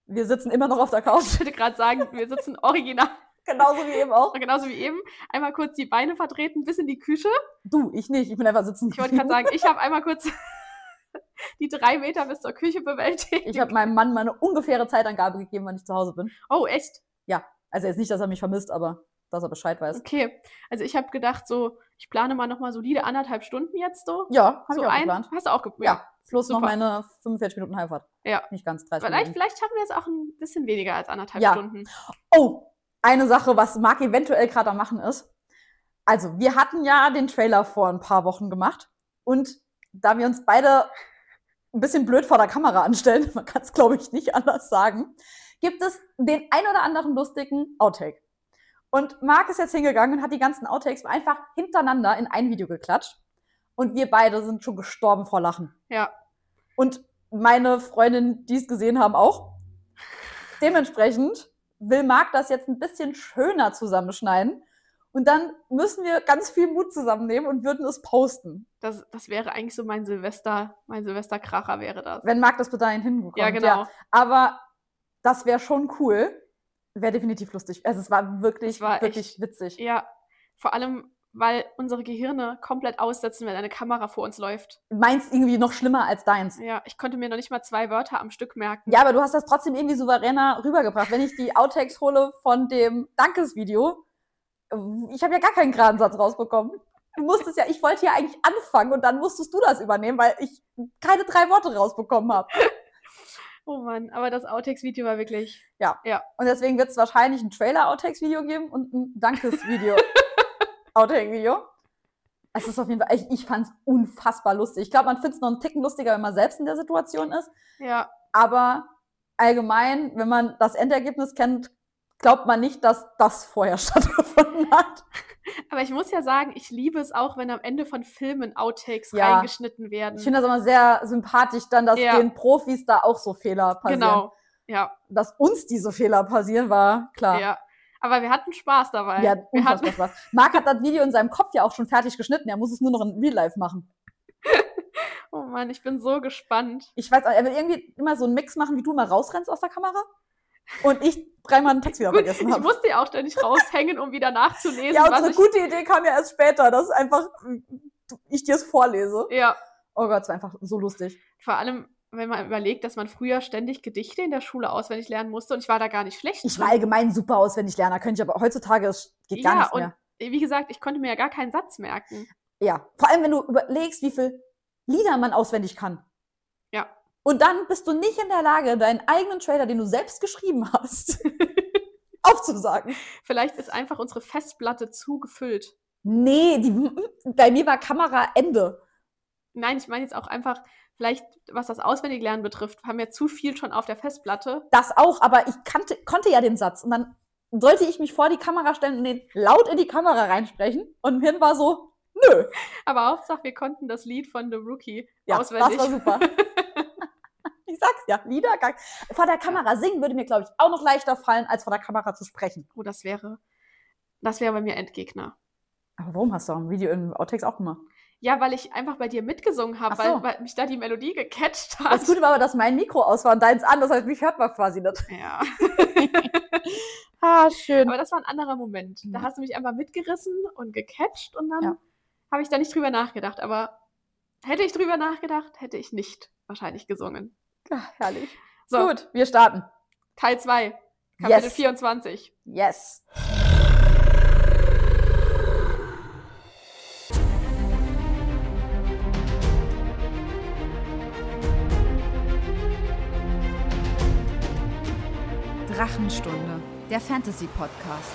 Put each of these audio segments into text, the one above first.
Wir sitzen immer noch auf der Couch. Ich würde gerade sagen, wir sitzen original. Genauso wie eben auch. Genauso wie eben. Einmal kurz die Beine vertreten, bis in die Küche. Du, ich nicht. Ich bin einfach sitzen. Ich wollte gerade sagen, ich habe einmal kurz die 3 Meter bis zur Küche bewältigt. Ich habe meinem Mann mal eine ungefähre Zeitangabe gegeben, wann ich zu Hause bin. Oh, echt? Ja. Also jetzt nicht, dass er mich vermisst, aber dass er Bescheid weiß. Okay. Also ich habe gedacht, so, ich plane mal nochmal solide 1,5 Stunden jetzt so. Ja, habe so ich auch geplant. Hast du auch geplant? Ja. Plus Super. noch meine 45 Minuten Heimfahrt. Ja. Nicht ganz 30 Minuten. Vielleicht schaffen wir es auch ein bisschen weniger als 1,5 Ja. Stunden. Oh, eine Sache, was Marc eventuell gerade am machen ist. Also, wir hatten ja den Trailer vor ein paar Wochen gemacht. Und da wir uns beide ein bisschen blöd vor der Kamera anstellen, man kann es, glaube ich, nicht anders sagen, gibt es den ein oder anderen lustigen Outtake. Und Marc ist jetzt hingegangen und hat die ganzen Outtakes einfach hintereinander in ein Video geklatscht. Und wir beide sind schon gestorben vor Lachen. Ja. Und meine Freundin, die es gesehen haben, auch. Dementsprechend will Marc das jetzt ein bisschen schöner zusammenschneiden. Und dann müssen wir ganz viel Mut zusammennehmen und würden es posten. Das wäre eigentlich so mein Silvesterkracher wäre das. Wenn Marc das bis dahin hinbekommt. Ja, genau. Ja. Aber das wäre schon cool. Wäre definitiv lustig. Also es war wirklich witzig. Ja, vor allem, weil unsere Gehirne komplett aussetzen, wenn eine Kamera vor uns läuft. Meins irgendwie noch schlimmer als deins. Ja, ich konnte mir noch nicht mal 2 Wörter am Stück merken. Ja, aber du hast das trotzdem irgendwie souveräner rübergebracht. Wenn ich die Outtakes hole von dem Dankesvideo, ich habe ja gar keinen geraden Satz rausbekommen. Du musstest ja, ich wollte ja eigentlich anfangen und dann musstest du das übernehmen, weil ich keine 3 Worte rausbekommen habe. Oh Mann, aber das Outtakes-Video war wirklich... Ja. Ja. Und deswegen wird es wahrscheinlich ein Trailer-Outtakes-Video geben und ein Dankes-Video. Outtake-Video. Es ist auf jeden Fall, ich fand es unfassbar lustig. Ich glaube, man findet es noch einen Ticken lustiger, wenn man selbst in der Situation ist. Ja. Aber allgemein, wenn man das Endergebnis kennt, glaubt man nicht, dass das vorher stattgefunden hat. Aber ich muss ja sagen, ich liebe es auch, wenn am Ende von Filmen Outtakes reingeschnitten werden. Ich finde das immer sehr sympathisch dann, dass den Profis da auch so Fehler passieren. Genau, ja. Dass uns diese Fehler passieren, war klar. Ja, aber wir hatten Spaß dabei. Ja, unfassbar Spaß. Marc hat das Video in seinem Kopf ja auch schon fertig geschnitten. Er muss es nur noch in Real Life machen. Oh Mann, ich bin so gespannt. Ich weiß, er will irgendwie immer so einen Mix machen, wie du mal rausrennst aus der Kamera. Und ich 3-mal einen Text wieder vergessen habe. Ich musste ja auch ständig raushängen, um wieder nachzulesen. Ja, unsere gute Idee kam ja erst später, dass einfach ich dir es vorlese. Ja. Oh Gott, es war einfach so lustig. Vor allem, wenn man überlegt, dass man früher ständig Gedichte in der Schule auswendig lernen musste und ich war da gar nicht schlecht. Ich war allgemein super auswendig lernen, könnte ich aber heutzutage, es geht gar nicht mehr. Und wie gesagt, ich konnte mir ja gar keinen Satz merken. Ja, vor allem, wenn du überlegst, wie viele Lieder man auswendig kann. Ja. Und dann bist du nicht in der Lage, deinen eigenen Trailer, den du selbst geschrieben hast, aufzusagen. Vielleicht ist einfach unsere Festplatte zu gefüllt. Nee, bei mir war Kamera Ende. Nein, ich meine jetzt auch einfach, vielleicht, was das Auswendiglernen betrifft, haben wir zu viel schon auf der Festplatte. Das auch, aber ich konnte ja den Satz. Und dann sollte ich mich vor die Kamera stellen und den laut in die Kamera reinsprechen. Und mir war so, nö. Aber Hauptsache, wir konnten das Lied von The Rookie auswendig. Das war super. Ich sag's ja, Lieder. Vor der Kamera singen würde mir, glaube ich, auch noch leichter fallen, als vor der Kamera zu sprechen. Oh, das wäre bei mir Endgegner. Aber warum hast du auch ein Video in Outtakes auch gemacht? Ja, weil ich einfach bei dir mitgesungen habe, weil mich da die Melodie gecatcht hat. Das Gute war aber, dass mein Mikro aus war und deins an, das heißt, mich hört man quasi nicht. Ja. Schön. Aber das war ein anderer Moment. Da hast du mich einfach mitgerissen und gecatcht und dann habe ich da nicht drüber nachgedacht. Aber hätte ich drüber nachgedacht, hätte ich nicht wahrscheinlich gesungen. Ja, herrlich. So. Gut, wir starten. Teil 2, Kapitel 24. Yes. Drachenstunde, der Fantasy-Podcast.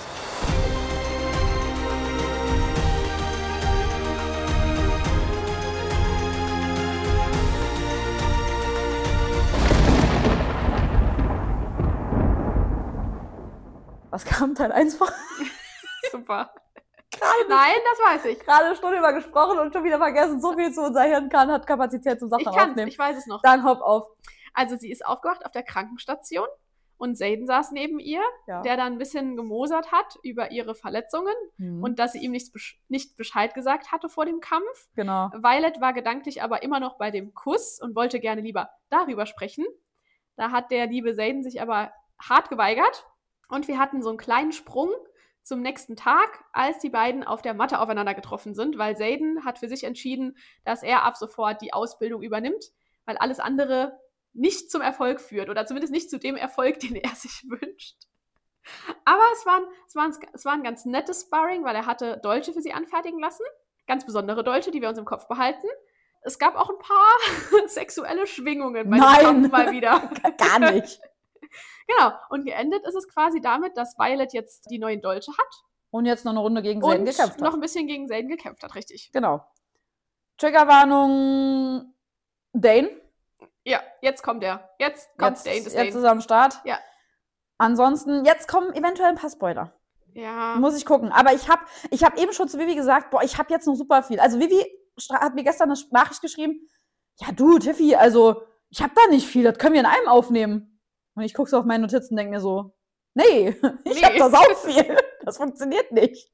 Was kam Teil 1 vor? Super. Nein, das weiß ich. Gerade eine Stunde über gesprochen und schon wieder vergessen. So viel zu unser Hirn hat Kapazität zum Sachen aufnehmen. Ich weiß es noch. Dann hopp auf. Also sie ist aufgewacht auf der Krankenstation und Zayden saß neben ihr, der dann ein bisschen gemosert hat über ihre Verletzungen und dass sie ihm nicht Bescheid gesagt hatte vor dem Kampf. Genau. Violet war gedanklich aber immer noch bei dem Kuss und wollte gerne lieber darüber sprechen. Da hat der liebe Xaden sich aber hart geweigert. Und wir hatten so einen kleinen Sprung zum nächsten Tag, als die beiden auf der Matte aufeinander getroffen sind, weil Xaden hat für sich entschieden, dass er ab sofort die Ausbildung übernimmt, weil alles andere nicht zum Erfolg führt oder zumindest nicht zu dem Erfolg, den er sich wünscht. Aber es war ein ganz nettes Sparring, weil er hatte Dolche für sie anfertigen lassen. Ganz besondere Dolche, die wir uns im Kopf behalten. Es gab auch ein paar sexuelle Schwingungen bei dem Kampf mal wieder. Gar nicht. Genau. Und geendet ist es quasi damit, dass Violet jetzt die neuen Dolche hat. Und jetzt noch eine Runde gegen Xaden gekämpft hat. Und noch ein bisschen gegen Xaden gekämpft hat, richtig. Genau. Triggerwarnung Dane. Ja, jetzt kommt er. Jetzt kommt Dane. Jetzt ist er am Start. Ja. Ansonsten, jetzt kommen eventuell ein paar Spoiler. Ja. Muss ich gucken. Aber ich hab eben schon zu Vivi gesagt, ich habe jetzt noch super viel. Also Vivi hat mir gestern eine Nachricht geschrieben, ja du, Tiffy, also ich habe da nicht viel, das können wir in einem aufnehmen. Und ich gucke so auf meine Notizen und denke mir so, nee, ich habe da sau viel. Das funktioniert nicht.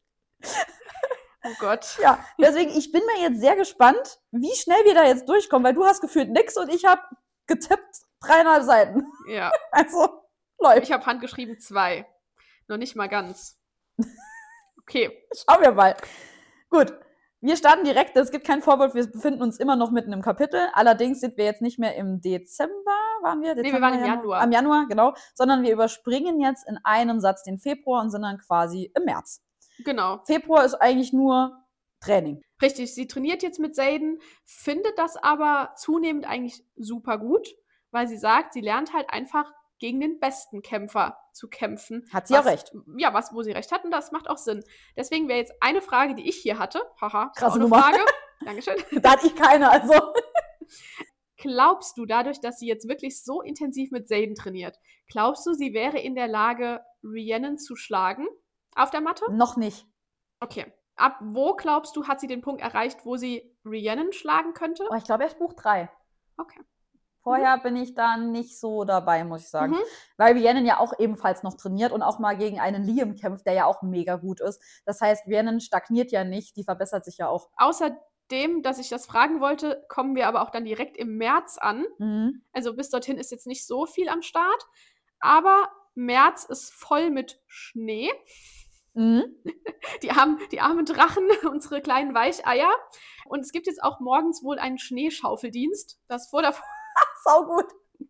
Oh Gott. Ja, deswegen, ich bin mir jetzt sehr gespannt, wie schnell wir da jetzt durchkommen, weil du hast gefühlt nix und ich habe getippt 3,5 Seiten. Ja. Also, läuft. Ich habe handgeschrieben 2. Noch nicht mal ganz. Okay. Schauen wir mal. Gut. Wir starten direkt, es gibt keinen Vorwurf, wir befinden uns immer noch mitten im Kapitel. Allerdings sind wir jetzt nicht mehr im Dezember, waren wir? Nee, wir waren im Januar. Am Januar, genau. Sondern wir überspringen jetzt in einem Satz den Februar und sind dann quasi im März. Genau. Februar ist eigentlich nur Training. Richtig, sie trainiert jetzt mit Xaden, findet das aber zunehmend eigentlich super gut, weil sie sagt, sie lernt halt einfach gegen den besten Kämpfer zu kämpfen. Hat sie auch recht. Ja, wo sie recht hat und das macht auch Sinn. Deswegen wäre jetzt eine Frage, die ich hier hatte. Haha, krasse Nummer. Frage. Dankeschön. Da hatte ich keine, also. Glaubst du, dadurch, dass sie jetzt wirklich so intensiv mit Xaden trainiert, glaubst du, sie wäre in der Lage, Rhiannon zu schlagen auf der Matte? Noch nicht. Okay. Ab wo, glaubst du, hat sie den Punkt erreicht, wo sie Rhiannon schlagen könnte? Ich glaube erst Buch 3. Okay. Vorher bin ich da nicht so dabei, muss ich sagen. Weil Rhiannon ja auch ebenfalls noch trainiert und auch mal gegen einen Liam kämpft, der ja auch mega gut ist. Das heißt, Rhiannon stagniert ja nicht, die verbessert sich ja auch. Außerdem, dass ich das fragen wollte, kommen wir aber auch dann direkt im März an. Also bis dorthin ist jetzt nicht so viel am Start. Aber März ist voll mit Schnee. Die armen Drachen, unsere kleinen Weicheier. Und es gibt jetzt auch morgens wohl einen Schneeschaufeldienst, sau gut.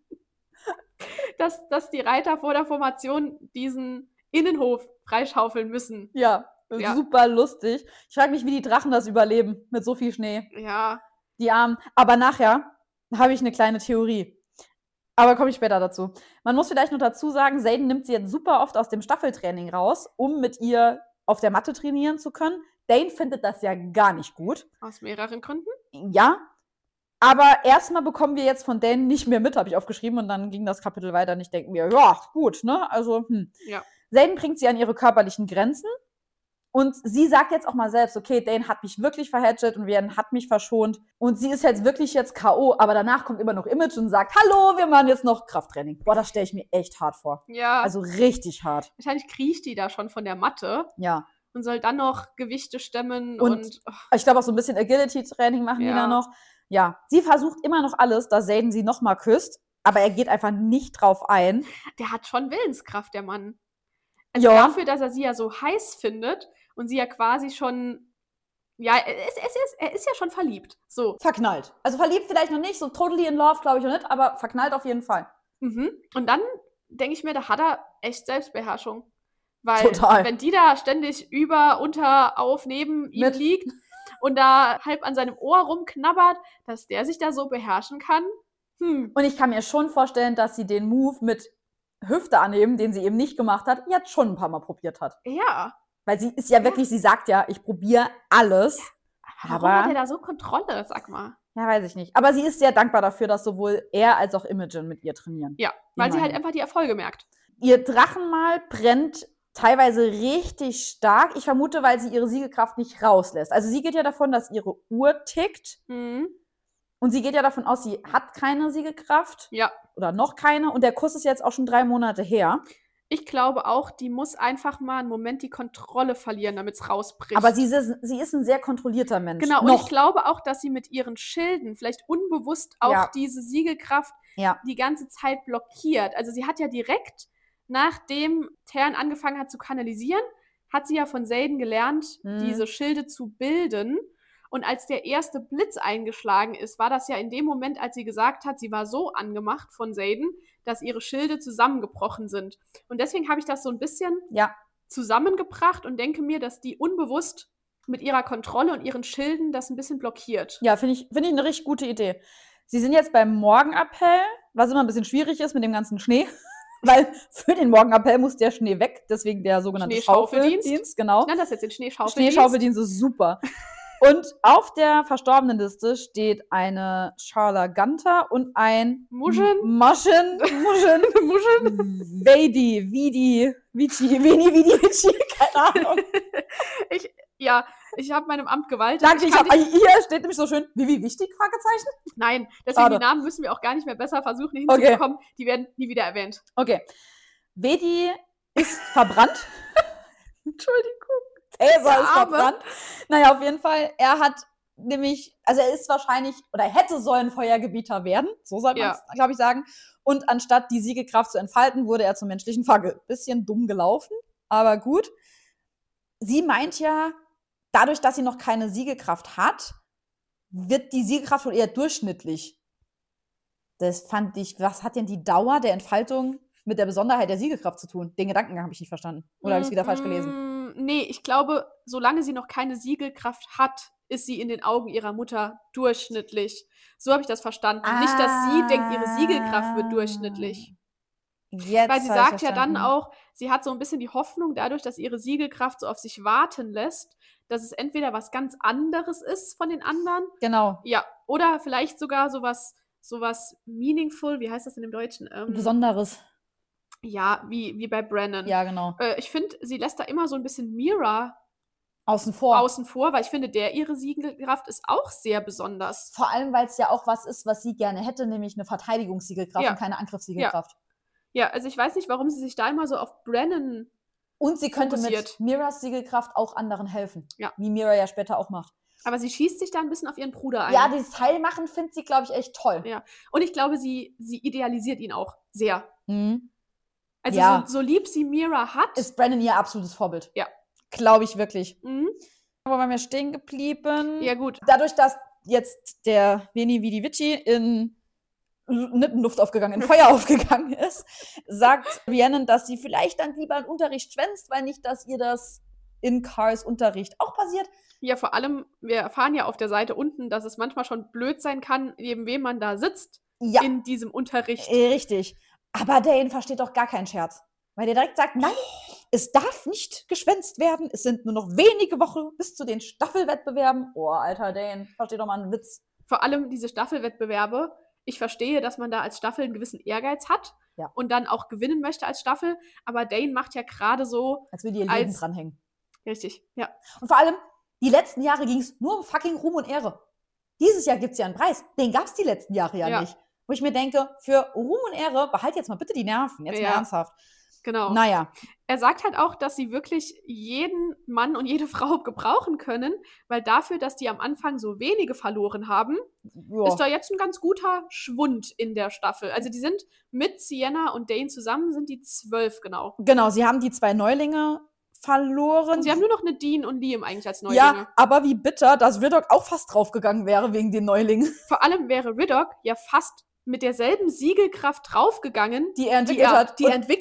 Dass die Reiter vor der Formation diesen Innenhof freischaufeln müssen. Ja, super lustig. Ich frage mich, wie die Drachen das überleben mit so viel Schnee. Ja. Die Armen. Aber nachher habe ich eine kleine Theorie. Aber komme ich später dazu. Man muss vielleicht noch dazu sagen, Xaden nimmt sie jetzt super oft aus dem Staffeltraining raus, um mit ihr auf der Matte trainieren zu können. Dane findet das ja gar nicht gut. Aus mehreren Gründen? Ja. Aber erstmal bekommen wir jetzt von Dane nicht mehr mit, habe ich aufgeschrieben. Und dann ging das Kapitel weiter und ich denke mir, ja, gut, ne? Also, Ja. Xaden bringt sie an ihre körperlichen Grenzen. Und sie sagt jetzt auch mal selbst, okay, Dane hat mich wirklich verhätschelt und Rhiannon hat mich verschont. Und sie ist jetzt wirklich K.O., aber danach kommt immer noch Image und sagt, hallo, wir machen jetzt noch Krafttraining. Boah, das stelle ich mir echt hart vor. Ja. Also richtig hart. Wahrscheinlich kriecht die da schon von der Matte. Ja. Und soll dann noch Gewichte stemmen und ich glaube auch so ein bisschen Agility-Training machen die da noch. Ja, sie versucht immer noch alles, dass Xaden sie nochmal küsst, aber er geht einfach nicht drauf ein. Der hat schon Willenskraft, der Mann. Also dafür, dass er sie ja so heiß findet und sie ja quasi schon, ja, er ist ja schon verliebt. So. Verknallt. Also verliebt vielleicht noch nicht, so totally in love glaube ich noch nicht, aber verknallt auf jeden Fall. Und dann denke ich mir, da hat er echt Selbstbeherrschung. Weil total. Wenn die da ständig über, unter, auf, neben ihm liegt und da halb an seinem Ohr rumknabbert, dass der sich da so beherrschen kann. Und ich kann mir schon vorstellen, dass sie den Move mit Hüfte annehmen, den sie eben nicht gemacht hat, jetzt schon ein paar Mal probiert hat. Ja. Weil sie ist ja wirklich, sie sagt ja, ich probiere alles. Warum hat er da so Kontrolle, sag mal? Ja, weiß ich nicht. Aber sie ist sehr dankbar dafür, dass sowohl er als auch Imogen mit ihr trainieren. Ja, weil sie halt einfach die Erfolge merkt. Ihr Drachenmal brennt teilweise richtig stark. Ich vermute, weil sie ihre Siegelkraft nicht rauslässt. Also sie geht ja davon, dass ihre Uhr tickt. Und sie geht ja davon aus, sie hat keine Siegelkraft. Ja. Oder noch keine. Und der Kuss ist jetzt auch schon 3 Monate her. Ich glaube auch, die muss einfach mal einen Moment die Kontrolle verlieren, damit es rausbricht. Aber sie ist ein sehr kontrollierter Mensch. Genau, und Noch. ich glaube auch, dass sie mit ihren Schilden vielleicht unbewusst auch Ja. diese Siegelkraft die ganze Zeit blockiert. Also sie hat ja direkt, nachdem Theron angefangen hat zu kanalisieren, hat sie ja von Xaden gelernt, diese Schilde zu bilden. Und als der erste Blitz eingeschlagen ist, war das ja in dem Moment, als sie gesagt hat, sie war so angemacht von Xaden, dass ihre Schilde zusammengebrochen sind. Und deswegen habe ich das so ein bisschen zusammengebracht und denke mir, dass die unbewusst mit ihrer Kontrolle und ihren Schilden das ein bisschen blockiert. Ja, finde ich eine richtig gute Idee. Sie sind jetzt beim Morgenappell, was immer ein bisschen schwierig ist mit dem ganzen Schnee. Weil für den Morgenappell muss der Schnee weg, deswegen der sogenannte Schaufeldienst. Genau. Ich nenne das jetzt den Schneeschaufeldienst. Schneeschaufeldienst ist super. Und auf der Verstorbenenliste steht eine Charla Gunter und ein Muschen, Vidi, keine Ahnung. Ich habe meinem Amt gewaltet. Danke, hier steht nämlich so schön, wie wichtig, Fragezeichen? Nein, deswegen die Namen müssen wir auch gar nicht mehr besser versuchen hinzubekommen. Okay. Die werden nie wieder erwähnt. Okay. Vedi ist verbrannt. Entschuldigung. Cäsar ist verbrannt. Naja, auf jeden Fall. Er hat nämlich, also er ist wahrscheinlich, oder hätte sollen Feuergebieter werden, so soll man es, glaube ich, sagen. Und anstatt die Siegelkraft zu entfalten, wurde er zum menschlichen Fackel. Bisschen dumm gelaufen, aber gut. Sie meint ja, dadurch, dass sie noch keine Siegelkraft hat, wird die Siegelkraft wohl eher durchschnittlich. Das fand ich, was hat denn die Dauer der Entfaltung mit der Besonderheit der Siegelkraft zu tun? Den Gedanken habe ich nicht verstanden. Oder habe ich es wieder falsch gelesen? Nee, ich glaube, solange sie noch keine Siegelkraft hat, ist sie in den Augen ihrer Mutter durchschnittlich. So habe ich das verstanden. Nicht, dass sie denkt, ihre Siegelkraft wird durchschnittlich. Weil sie sagt ja dann auch, sie hat so ein bisschen die Hoffnung dadurch, dass ihre Siegelkraft so auf sich warten lässt, dass es entweder was ganz anderes ist von den anderen. Genau. Ja, oder vielleicht sogar sowas meaningful, wie heißt das denn im Deutschen? Besonderes. Ja, wie bei Brennan. Ja, genau. Ich finde, sie lässt da immer so ein bisschen Mira außen vor, weil ich finde, ihre Siegelkraft ist auch sehr besonders. Vor allem, weil es ja auch was ist, was sie gerne hätte, nämlich eine Verteidigungssiegelkraft und keine Angriffssiegelkraft. Ja, also ich weiß nicht, warum sie sich da immer so auf Brennan und sie könnte mit Miras Siegelkraft auch anderen helfen. Ja. Wie Mira ja später auch macht. Aber sie schießt sich da ein bisschen auf ihren Bruder ein. Ja, dieses Heilmachen findet sie, glaube ich, echt toll. Ja. Und ich glaube, sie idealisiert ihn auch sehr. Also so lieb sie Mira hat, ist Brennan ihr absolutes Vorbild. Ja. Glaube ich wirklich. Wo waren wir stehen geblieben? Ja, gut. Dadurch, dass jetzt der Veni Vici in Luft aufgegangen, in Feuer aufgegangen ist, sagt Rhiannon, dass sie vielleicht dann lieber einen Unterricht schwänzt, weil nicht, dass ihr das in Cars Unterricht auch passiert. Ja, vor allem, wir erfahren ja auf der Seite unten, dass es manchmal schon blöd sein kann, neben wem man da sitzt in diesem Unterricht. Richtig. Aber Dane versteht doch gar keinen Scherz. Weil der direkt sagt, nein, es darf nicht geschwänzt werden. Es sind nur noch wenige Wochen bis zu den Staffelwettbewerben. Oh, alter Dane, versteht doch mal einen Witz. Vor allem diese Staffelwettbewerbe. Ich verstehe, dass man da als Staffel einen gewissen Ehrgeiz hat und dann auch gewinnen möchte als Staffel. Aber Dane macht ja gerade so, als würde ihr Leben dranhängen. Richtig, ja. Und vor allem, die letzten Jahre ging es nur um fucking Ruhm und Ehre. Dieses Jahr gibt es ja einen Preis. Den gab es die letzten Jahre ja nicht. Wo ich mir denke, für Ruhm und Ehre, behalt jetzt mal bitte die Nerven. Jetzt mal ernsthaft. Genau. Naja. Er sagt halt auch, dass sie wirklich jeden Mann und jede Frau gebrauchen können, weil dafür, dass die am Anfang so wenige verloren haben, ist da jetzt ein ganz guter Schwund in der Staffel. Also die sind mit Sienna und Dane zusammen, sind die 12 genau. Genau, sie haben die 2 Neulinge verloren. Und sie haben nur noch eine Dean und Liam eigentlich als Neulinge. Ja, aber wie bitter, dass Riddock auch fast draufgegangen wäre wegen den Neulingen. Vor allem wäre Riddock ja fast mit derselben Siegelkraft draufgegangen, die er entwickelt hat.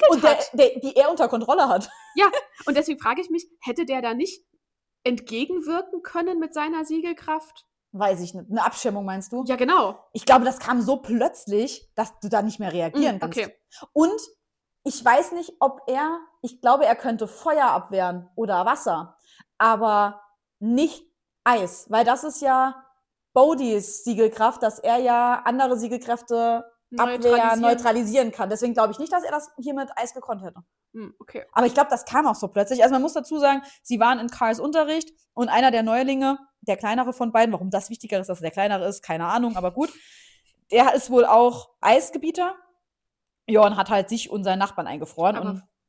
Die er unter Kontrolle hat. Ja, und deswegen frage ich mich, hätte der da nicht entgegenwirken können mit seiner Siegelkraft? Weiß ich nicht. Eine Abschirmung meinst du? Ja, genau. Ich glaube, das kam so plötzlich, dass du da nicht mehr reagieren kannst. Okay. Und ich weiß nicht, ich glaube, er könnte Feuer abwehren oder Wasser, aber nicht Eis, weil das ist ja Bodhis Siegelkraft, dass er ja andere Siegelkräfte neutralisieren kann. Deswegen glaube ich nicht, dass er das hier mit Eis gekonnt hätte. Okay. Aber ich glaube, das kam auch so plötzlich. Also man muss dazu sagen, sie waren in Cars Unterricht und einer der Neulinge, der kleinere von beiden, warum das wichtiger ist, dass er der kleinere ist, keine Ahnung, aber gut, der ist wohl auch Eisgebieter. Ja, und hat halt sich und seinen Nachbarn eingefroren. Aber und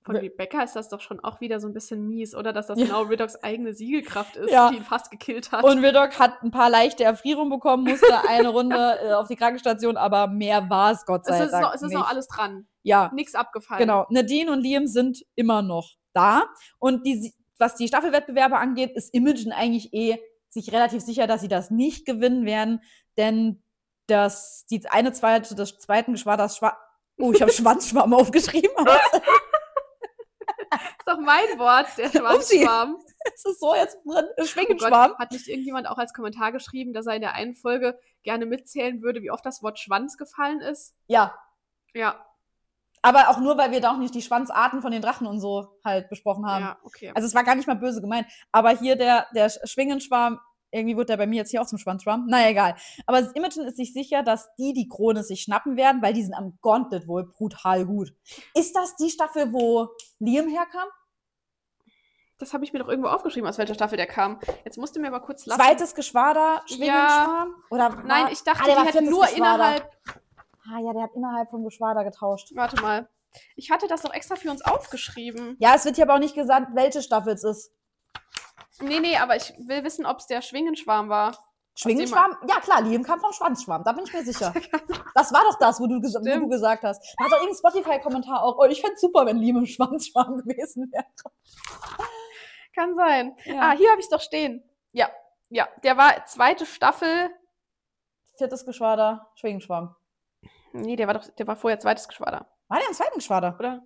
Von Rebecca ist das doch schon auch wieder so ein bisschen mies, oder? Dass das Ja. genau Riddocks eigene Siegelkraft ist, Ja. die ihn fast gekillt hat. Und Riddock hat ein paar leichte Erfrierungen bekommen, musste eine Runde auf die Krankenstation, aber mehr war es Gott sei es ist Dank noch nicht. alles dran. Ja, Nichts abgefallen. genau. Nadine und Liam sind immer noch da. Und was die Staffelwettbewerbe angeht, ist Imogen eigentlich sich relativ sicher, dass sie das nicht gewinnen werden, denn des zweiten Geschwaders oh, ich habe Schwanzschwamm aufgeschrieben. Aber Das ist doch mein Wort, der Schwanzschwarm. es ist so jetzt drin. Oh Schwingenschwarm. Gott, hat nicht irgendjemand auch als Kommentar geschrieben, dass er in der einen Folge gerne mitzählen würde, wie oft das Wort Schwanz gefallen ist? Ja, Ja, aber auch nur, weil wir da auch nicht die Schwanzarten von den Drachen und so halt besprochen haben. ja, okay. Also es war gar nicht mal böse gemeint. Aber hier der Schwingenschwarm, irgendwie wird der bei mir jetzt hier auch zum Schwanzschwarm. Naja, egal. Aber Imogen ist sich sicher, dass die Krone sich schnappen werden, weil die sind am Gauntlet wohl brutal gut. Ist das die Staffel, wo Liam herkam? Das habe ich mir doch irgendwo aufgeschrieben, aus welcher Staffel der kam. Jetzt musst du mir mal kurz lassen. Zweites Geschwader, Schwingenschwarm? Oder Nein, ich dachte, der war die hätten viertes nur Geschwader. innerhalb... Ah ja, der hat innerhalb vom Geschwader getauscht. Warte mal. Ich hatte das doch extra für uns aufgeschrieben. Ja, es wird hier aber auch nicht gesagt, welche Staffel es ist. Nee, aber ich will wissen, ob es der Schwingenschwarm war. Schwingenschwarm? Ja klar, Liam kam vom Schwanzschwarm, da bin ich mir sicher. Das war doch das, wo du gesagt hast. Da hat doch irgendein Spotify-Kommentar auch, oh, ich fände es super, wenn Liam im Schwanzschwarm gewesen wäre. Kann sein. Ja. Hier habe ich es doch stehen. Ja, der war zweite Staffel. Viertes Geschwader, Schwingenschwarm. Nee, der war vorher zweites Geschwader, War der im zweiten Geschwader? oder?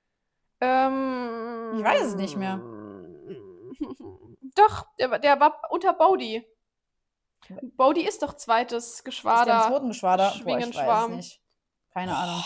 Ich weiß es nicht mehr. Doch, der war unter Bodhi. Bodhi ist doch zweites Geschwader. Ist der im zweiten Geschwader? Boah, ich weiß es Schwingenschwarm. nicht. Keine Ahnung.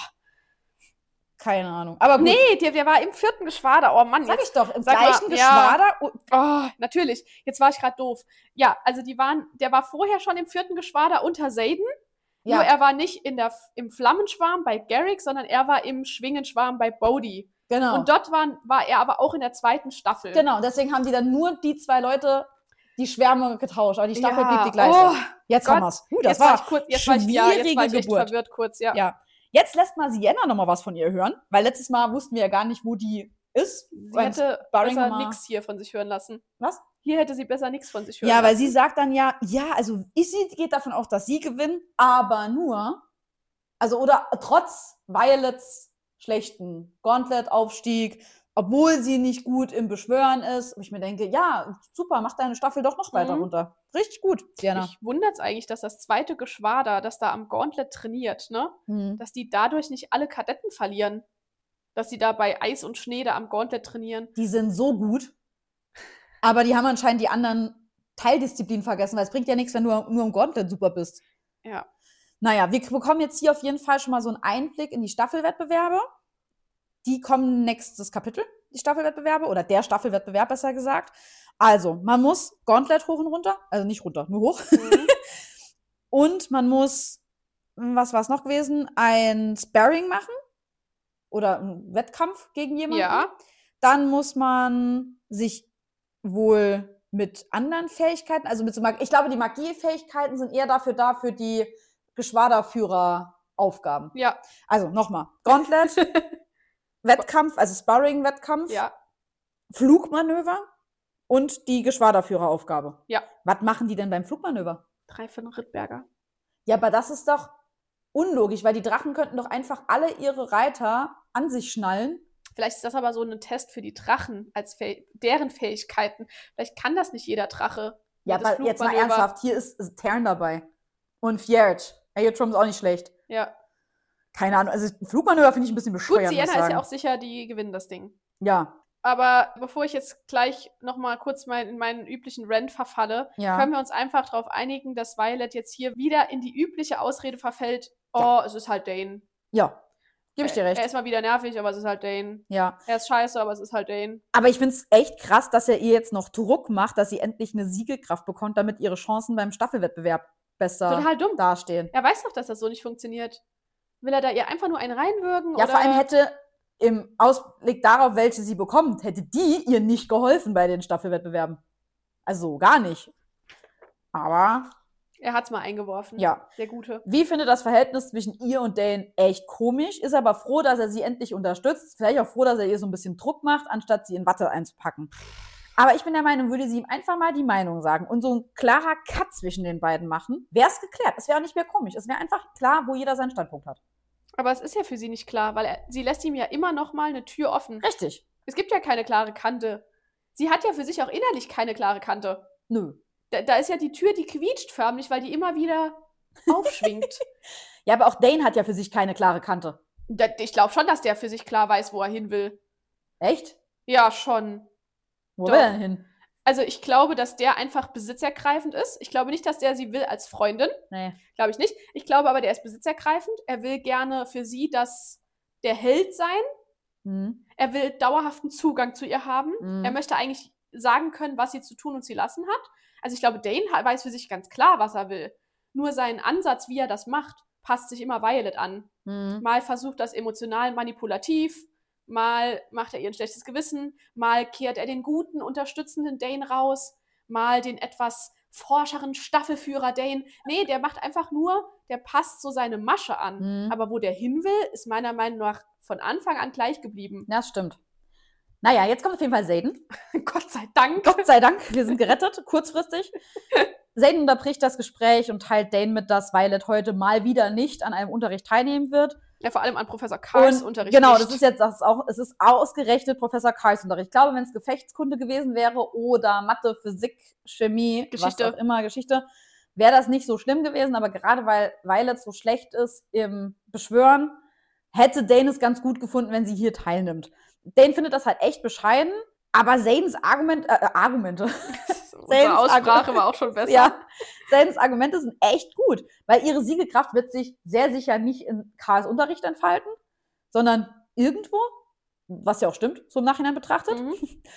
Keine Ahnung. Aber gut. Nee, der war im vierten Geschwader. Oh Mann, Sag ich doch, im Sag mal, gleichen ja. Geschwader. Oh, natürlich. Jetzt war ich gerade doof. Ja, also der war vorher schon im vierten Geschwader unter Xaden. Ja. Nur er war nicht im Flammenschwarm bei Garrick, sondern er war im Schwingenschwarm bei Bodhi. Genau. Und dort war er aber auch in der zweiten Staffel. Genau, deswegen haben die dann nur die zwei Leute die Schwärme getauscht, aber die Staffel Ja. blieb die gleiche. Oh, Jetzt Gott. haben wir's. Das Jetzt war war ich echt Geburt. verwirrt kurz, ja. Ja. Jetzt lässt mal Sienna noch mal was von ihr hören, weil letztes Mal wussten wir ja gar nicht, wo die ist. Sie Beim hätte Sparring besser nochmal- nichts hier von sich hören lassen. Was? Hier hätte sie besser nichts von sich hören Ja, lassen. weil sie sagt dann ja, also sie geht davon aus, dass sie gewinnen, aber nur, oder trotz Violets schlechten Gauntlet-Aufstieg, obwohl sie nicht gut im Beschwören ist, wo ich mir denke, ja, super, mach deine Staffel doch noch weiter runter. Richtig gut, Sienna. Mich wundert es eigentlich, dass das zweite Geschwader, das da am Gauntlet trainiert, ne, dass die dadurch nicht alle Kadetten verlieren. Dass sie da bei Eis und Schnee da am Gauntlet trainieren. Die sind so gut, aber die haben anscheinend die anderen Teildisziplinen vergessen, weil es bringt ja nichts, wenn du nur im Gauntlet super bist. Ja. Naja, wir bekommen jetzt hier auf jeden Fall schon mal so einen Einblick in die Staffelwettbewerbe. Die kommen nächstes Kapitel, die Staffelwettbewerbe, oder der Staffelwettbewerb besser gesagt. Also, man muss Gauntlet hoch und runter, also nicht runter, nur hoch. Mhm. Und man muss, was war es noch gewesen, ein Sparring machen oder einen Wettkampf gegen jemanden. Ja. Dann muss man sich wohl mit anderen Fähigkeiten, also mit so ich glaube, die Magiefähigkeiten sind eher dafür da, für die Geschwaderführer-Aufgaben. Ja. Also nochmal, Gauntlet, Wettkampf, also Sparring-Wettkampf, Ja. Flugmanöver und die Geschwaderführeraufgabe. Ja. Was machen die denn beim Flugmanöver? 3 für den Rittberger. Ja, aber das ist doch unlogisch, weil die Drachen könnten doch einfach alle ihre Reiter an sich schnallen. Vielleicht ist das aber so ein Test für die Drachen, deren Fähigkeiten. Vielleicht kann das nicht jeder Drache. Ja, Das aber jetzt mal Flugmanöver. ernsthaft, hier ist Tern dabei. Und Fjerch. Aeotrom ist auch nicht schlecht. Ja. Keine Ahnung, also Flugmanöver finde ich ein bisschen Gut, bescheuert, muss ich Sienna ist sagen. ja auch sicher, die gewinnen das Ding. Ja, Aber bevor ich jetzt gleich nochmal kurz in meinen üblichen Rant verfalle, ja. können wir uns einfach darauf einigen, dass Violet jetzt hier wieder in die übliche Ausrede verfällt, es ist halt Dane. Ja, gebe ich dir recht. Er ist mal wieder nervig, aber es ist halt Dane. Ja. Er ist scheiße, aber es ist halt Dane. Aber ich finde es echt krass, dass er ihr jetzt noch Druck macht, dass sie endlich eine Siegelkraft bekommt, damit ihre Chancen beim Staffelwettbewerb besser Total dumm. dastehen. Er weiß doch, dass das so nicht funktioniert. Will er da ihr einfach nur einen reinwürgen? Ja, oder? vor allem hätte im Ausblick darauf, welche sie bekommt, hätte die ihr nicht geholfen bei den Staffelwettbewerben. Also gar nicht. Aber Er hat's mal eingeworfen. Ja. Der Gute. Wie findet das Verhältnis zwischen ihr und Dane echt komisch, ist aber froh, dass er sie endlich unterstützt. Vielleicht auch froh, dass er ihr so ein bisschen Druck macht, anstatt sie in Watte einzupacken. Aber ich bin der Meinung, würde sie ihm einfach mal die Meinung sagen und so ein klarer Cut zwischen den beiden machen, wäre es geklärt. Es wäre auch nicht mehr komisch. Es wäre einfach klar, wo jeder seinen Standpunkt hat. Aber es ist ja für sie nicht klar, weil sie lässt ihm ja immer noch mal eine Tür offen. Richtig. Es gibt ja keine klare Kante. Sie hat ja für sich auch innerlich keine klare Kante. Nö. Da ist ja die Tür, die quietscht förmlich, weil die immer wieder aufschwingt. Ja, aber auch Dane hat ja für sich keine klare Kante. Ich glaube schon, dass der für sich klar weiß, wo er hin will. Echt? Ja, schon. Wo Doch. will er denn hin? Also ich glaube, dass der einfach besitzergreifend ist. Ich glaube nicht, dass der sie will als Freundin. Nee. Glaube ich nicht. Ich glaube aber, der ist besitzergreifend. Er will gerne für sie der Held sein. Mhm. Er will dauerhaften Zugang zu ihr haben. Mhm. Er möchte eigentlich sagen können, was sie zu tun und zu lassen hat. Also ich glaube, Dane weiß für sich ganz klar, was er will. Nur sein Ansatz, wie er das macht, passt sich immer Violet an. Mhm. Mal versucht das emotional manipulativ, mal macht er ihr ein schlechtes Gewissen, mal kehrt er den guten, unterstützenden Dane raus, mal den etwas forscheren Staffelführer Dane. Nee, der macht einfach nur, der passt so seine Masche an. Mhm. Aber wo der hin will, ist meiner Meinung nach von Anfang an gleich geblieben. Ja, das stimmt. Naja, jetzt kommt auf jeden Fall Xaden. Gott sei Dank. Gott sei Dank, wir sind gerettet, kurzfristig. Xaden unterbricht das Gespräch und teilt Dane mit, dass Violet heute mal wieder nicht an einem Unterricht teilnehmen wird. Ja, vor allem an Professor Karls Und Unterricht. genau, nicht. das ist jetzt es ist ausgerechnet Professor Karls Unterricht. Ich glaube, wenn es Gefechtskunde gewesen wäre oder Mathe, Physik, Chemie, Geschichte. was auch immer, Geschichte, wäre das nicht so schlimm gewesen. Aber gerade weil Violet so schlecht ist im Beschwören, hätte Dane es ganz gut gefunden, wenn sie hier teilnimmt. Dane findet das halt echt bescheiden, aber Xadens Argumente. Unsere Aussprache war auch schon besser. Ja, Xadens Argumente sind echt gut, weil ihre Siegekraft wird sich sehr sicher nicht in Karls Unterricht entfalten, sondern irgendwo, was ja auch stimmt, so im Nachhinein betrachtet. Mhm.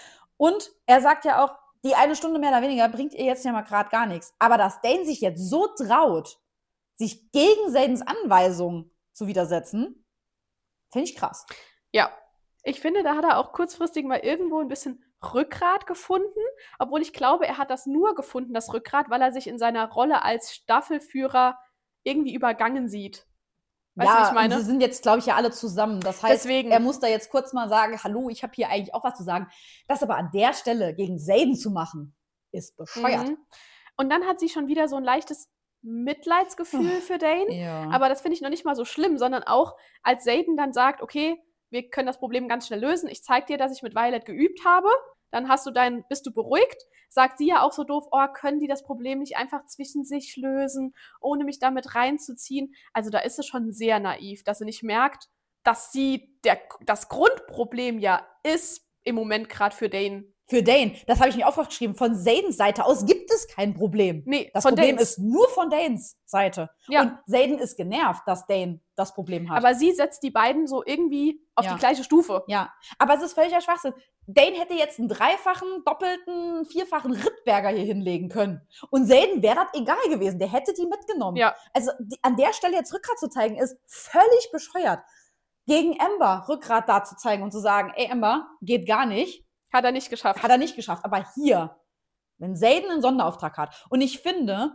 Und er sagt ja auch, die eine Stunde mehr oder weniger bringt ihr jetzt ja mal gerade gar nichts. Aber dass Dane sich jetzt so traut, sich gegen Xadens Anweisungen zu widersetzen, finde ich krass. Ja, ich finde, da hat er auch kurzfristig mal irgendwo ein bisschen Rückgrat gefunden, obwohl ich glaube, er hat das nur gefunden, das Rückgrat, weil er sich in seiner Rolle als Staffelführer irgendwie übergangen sieht. Weißt du, wie ich meine? Und sie sind jetzt, glaube ich, ja alle zusammen. Das heißt, Deswegen. er muss da jetzt kurz mal sagen, hallo, ich habe hier eigentlich auch was zu sagen. Das aber an der Stelle gegen Xaden zu machen, ist bescheuert. Mhm. Und dann hat sie schon wieder so ein leichtes Mitleidsgefühl für Dane. Ja. Aber das finde ich noch nicht mal so schlimm, sondern auch, als Xaden dann sagt, okay, wir können das Problem ganz schnell lösen, ich zeige dir, dass ich mit Violet geübt habe, dann bist du beruhigt, sagt sie ja auch so doof, oh, können die das Problem nicht einfach zwischen sich lösen, ohne mich damit reinzuziehen? Also da ist es schon sehr naiv, dass sie nicht merkt, dass sie das Grundproblem ja ist im Moment gerade für Dane. Für Dane, das habe ich mir aufgeschrieben, von Xadens Seite aus gibt es kein Problem. Nee, Das von Problem Danes. ist nur von Danes Seite. Ja. Und Xaden ist genervt, dass Dane das Problem hat. Aber sie setzt die beiden so irgendwie auf Ja. die gleiche Stufe. Ja, aber es ist völliger Schwachsinn. Dane hätte jetzt einen dreifachen, doppelten, vierfachen Rittberger hier hinlegen können. Und Xaden wäre das egal gewesen. Der hätte die mitgenommen. Ja. Also an der Stelle jetzt Rückgrat zu zeigen, ist völlig bescheuert. Gegen Amber Rückgrat da zu zeigen und zu sagen, ey Amber, geht gar nicht. Hat er nicht geschafft. Hat er nicht geschafft. Aber hier, wenn Xaden einen Sonderauftrag hat, und ich finde,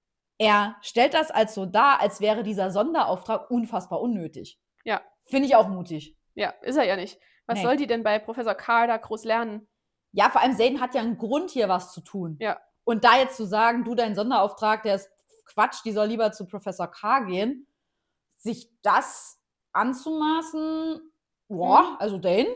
er stellt das als so dar, als wäre dieser Sonderauftrag unfassbar unnötig. Ja. Finde ich auch mutig. Ja, ist er ja nicht. Was Nee. soll die denn bei Professor Carr da groß lernen? Ja, vor allem Xaden hat ja einen Grund, hier was zu tun. Ja. Und da jetzt zu sagen, du, dein Sonderauftrag, der ist Quatsch, die soll lieber zu Professor Carr gehen, sich das anzumaßen, boah, also Dane,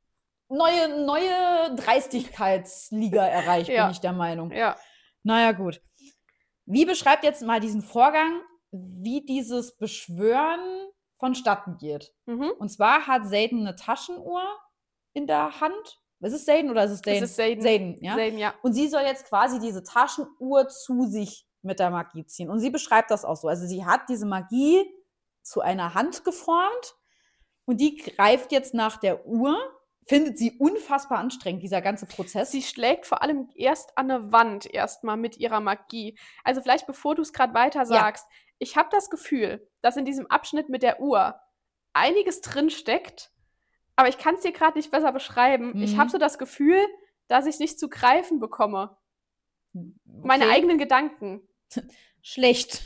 neue Dreistigkeitsliga erreicht, Ja. bin ich der Meinung. Ja. Naja, gut. Wie beschreibt jetzt mal diesen Vorgang, wie dieses Beschwören vonstatten geht? Mhm. Und zwar hat Xaden eine Taschenuhr in der Hand. Ist es Xaden oder ist es Dane? Es ist Xaden. Xaden, ja. Xaden, ja. Und sie soll jetzt quasi diese Taschenuhr zu sich mit der Magie ziehen. Und sie beschreibt das auch so. Also sie hat diese Magie zu einer Hand geformt und die greift jetzt nach der Uhr, findet sie unfassbar anstrengend, dieser ganze Prozess. Sie schlägt vor allem erst an eine Wand erstmal mit ihrer Magie. Also vielleicht bevor du es gerade weiter sagst, ich habe das Gefühl, dass in diesem Abschnitt mit der Uhr einiges drin steckt, aber ich kann es dir gerade nicht besser beschreiben. Ich habe so das Gefühl, dass ich nicht zu greifen bekomme. Meine Okay. eigenen Gedanken. schlecht.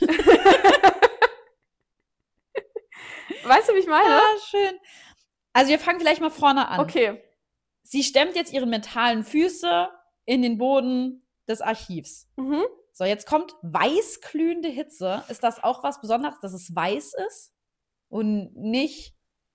Weißt du, wie ich meine? Ja, schön. Also wir fangen vielleicht mal vorne an. Okay. Sie stemmt jetzt ihre mentalen Füße in den Boden des Archivs. Mhm. So, jetzt kommt weißglühende Hitze. Ist das auch was Besonderes, dass es weiß ist? Und nicht,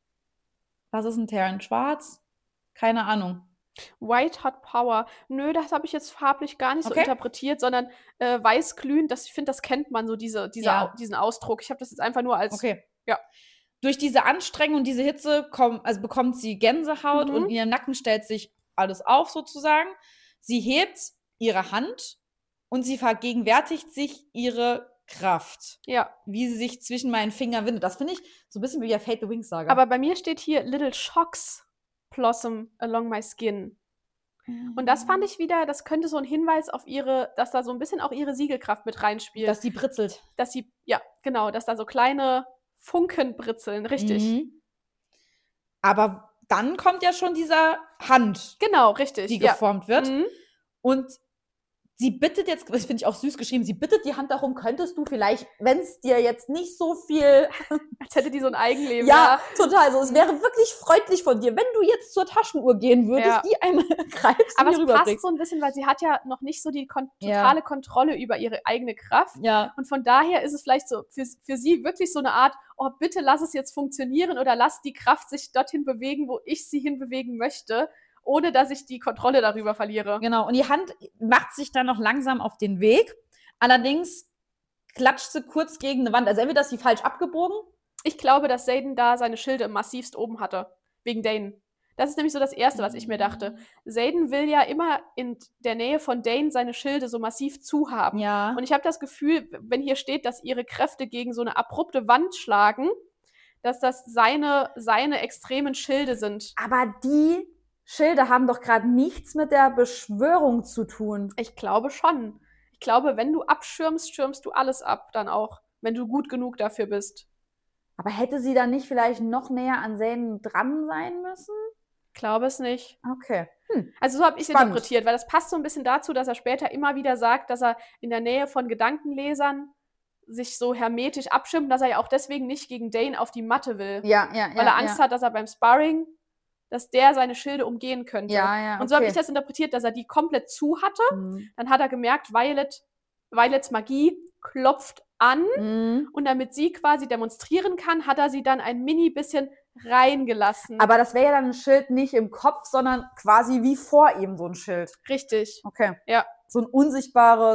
was ist ein Terran? Schwarz? Keine Ahnung. White Hot Power. Nö, das habe ich jetzt farblich gar nicht so Okay. interpretiert, sondern weißglühend, ich finde, das kennt man so, Ja. diesen Ausdruck. Ich habe das jetzt einfach nur als. Okay. Ja. Durch diese Anstrengung und diese Hitze bekommt sie Gänsehaut Mhm. und in ihrem Nacken stellt sich alles auf sozusagen. Sie hebt ihre Hand und sie vergegenwärtigt sich ihre Kraft. Ja. Wie sie sich zwischen meinen Fingern windet. Das finde ich so ein bisschen wie der Fate the Wings Saga. Aber bei mir steht hier Little Shocks blossom along my skin. Und das fand ich wieder, das könnte so ein Hinweis auf dass da so ein bisschen auch ihre Siegelkraft mit reinspielt. dass die britzelt. Dass sie, ja, genau, dass da so kleine Funken britzeln, richtig. Mhm. Aber dann kommt ja schon dieser Hand, Genau, richtig. die ja. geformt wird. Mhm. Und sie bittet jetzt, das finde ich auch süß geschrieben, sie bittet die Hand darum, könntest du vielleicht, wenn es dir jetzt nicht so viel... Als hätte die so ein Eigenleben. Ja, total. So, es wäre wirklich freundlich von dir, wenn du jetzt zur Taschenuhr gehen würdest, Ja. die einmal greifst Aber und es mir passt rüberbringst. so ein bisschen, weil sie hat ja noch nicht so die Ja. totale Kontrolle über ihre eigene Kraft. Ja, Und von daher ist es vielleicht so für sie wirklich so eine Art, oh, bitte lass es jetzt funktionieren oder lass die Kraft sich dorthin bewegen, wo ich sie hinbewegen möchte, ohne dass ich die Kontrolle darüber verliere. genau. Und die Hand macht sich dann noch langsam auf den Weg. Allerdings klatscht sie kurz gegen eine Wand. Also entweder ist sie falsch abgebogen. Ich glaube, dass Xaden da seine Schilde massivst oben hatte. Wegen Dane. Das ist nämlich so das Erste, was ich mir dachte. Xaden will ja immer in der Nähe von Dane seine Schilde so massiv zuhaben. Ja. Und ich habe das Gefühl, wenn hier steht, dass ihre Kräfte gegen so eine abrupte Wand schlagen, dass das seine extremen Schilde sind. Aber die Schilde haben doch gerade nichts mit der Beschwörung zu tun. Ich glaube schon. Ich glaube, wenn du abschirmst, schirmst du alles ab, dann auch, wenn du gut genug dafür bist. Aber hätte sie dann nicht vielleicht noch näher an Xaden dran sein müssen? Ich glaube es nicht. Okay. Also so habe ich es Spannend. interpretiert, weil das passt so ein bisschen dazu, dass er später immer wieder sagt, dass er in der Nähe von Gedankenlesern sich so hermetisch abschirmt, dass er ja auch deswegen nicht gegen Dane auf die Matte will. Ja. Weil er Angst hat, dass er beim Sparring, dass der seine Schilde umgehen könnte. Ja, Und so habe ich das interpretiert, dass er die komplett zu hatte. Dann hat er gemerkt, Violets Magie klopft an. Und damit sie quasi demonstrieren kann, hat er sie dann ein mini bisschen reingelassen. Aber das wäre ja dann ein Schild nicht im Kopf, sondern quasi wie vor ihm so ein Schild. Richtig. Okay. Ja. So ein unsichtbarer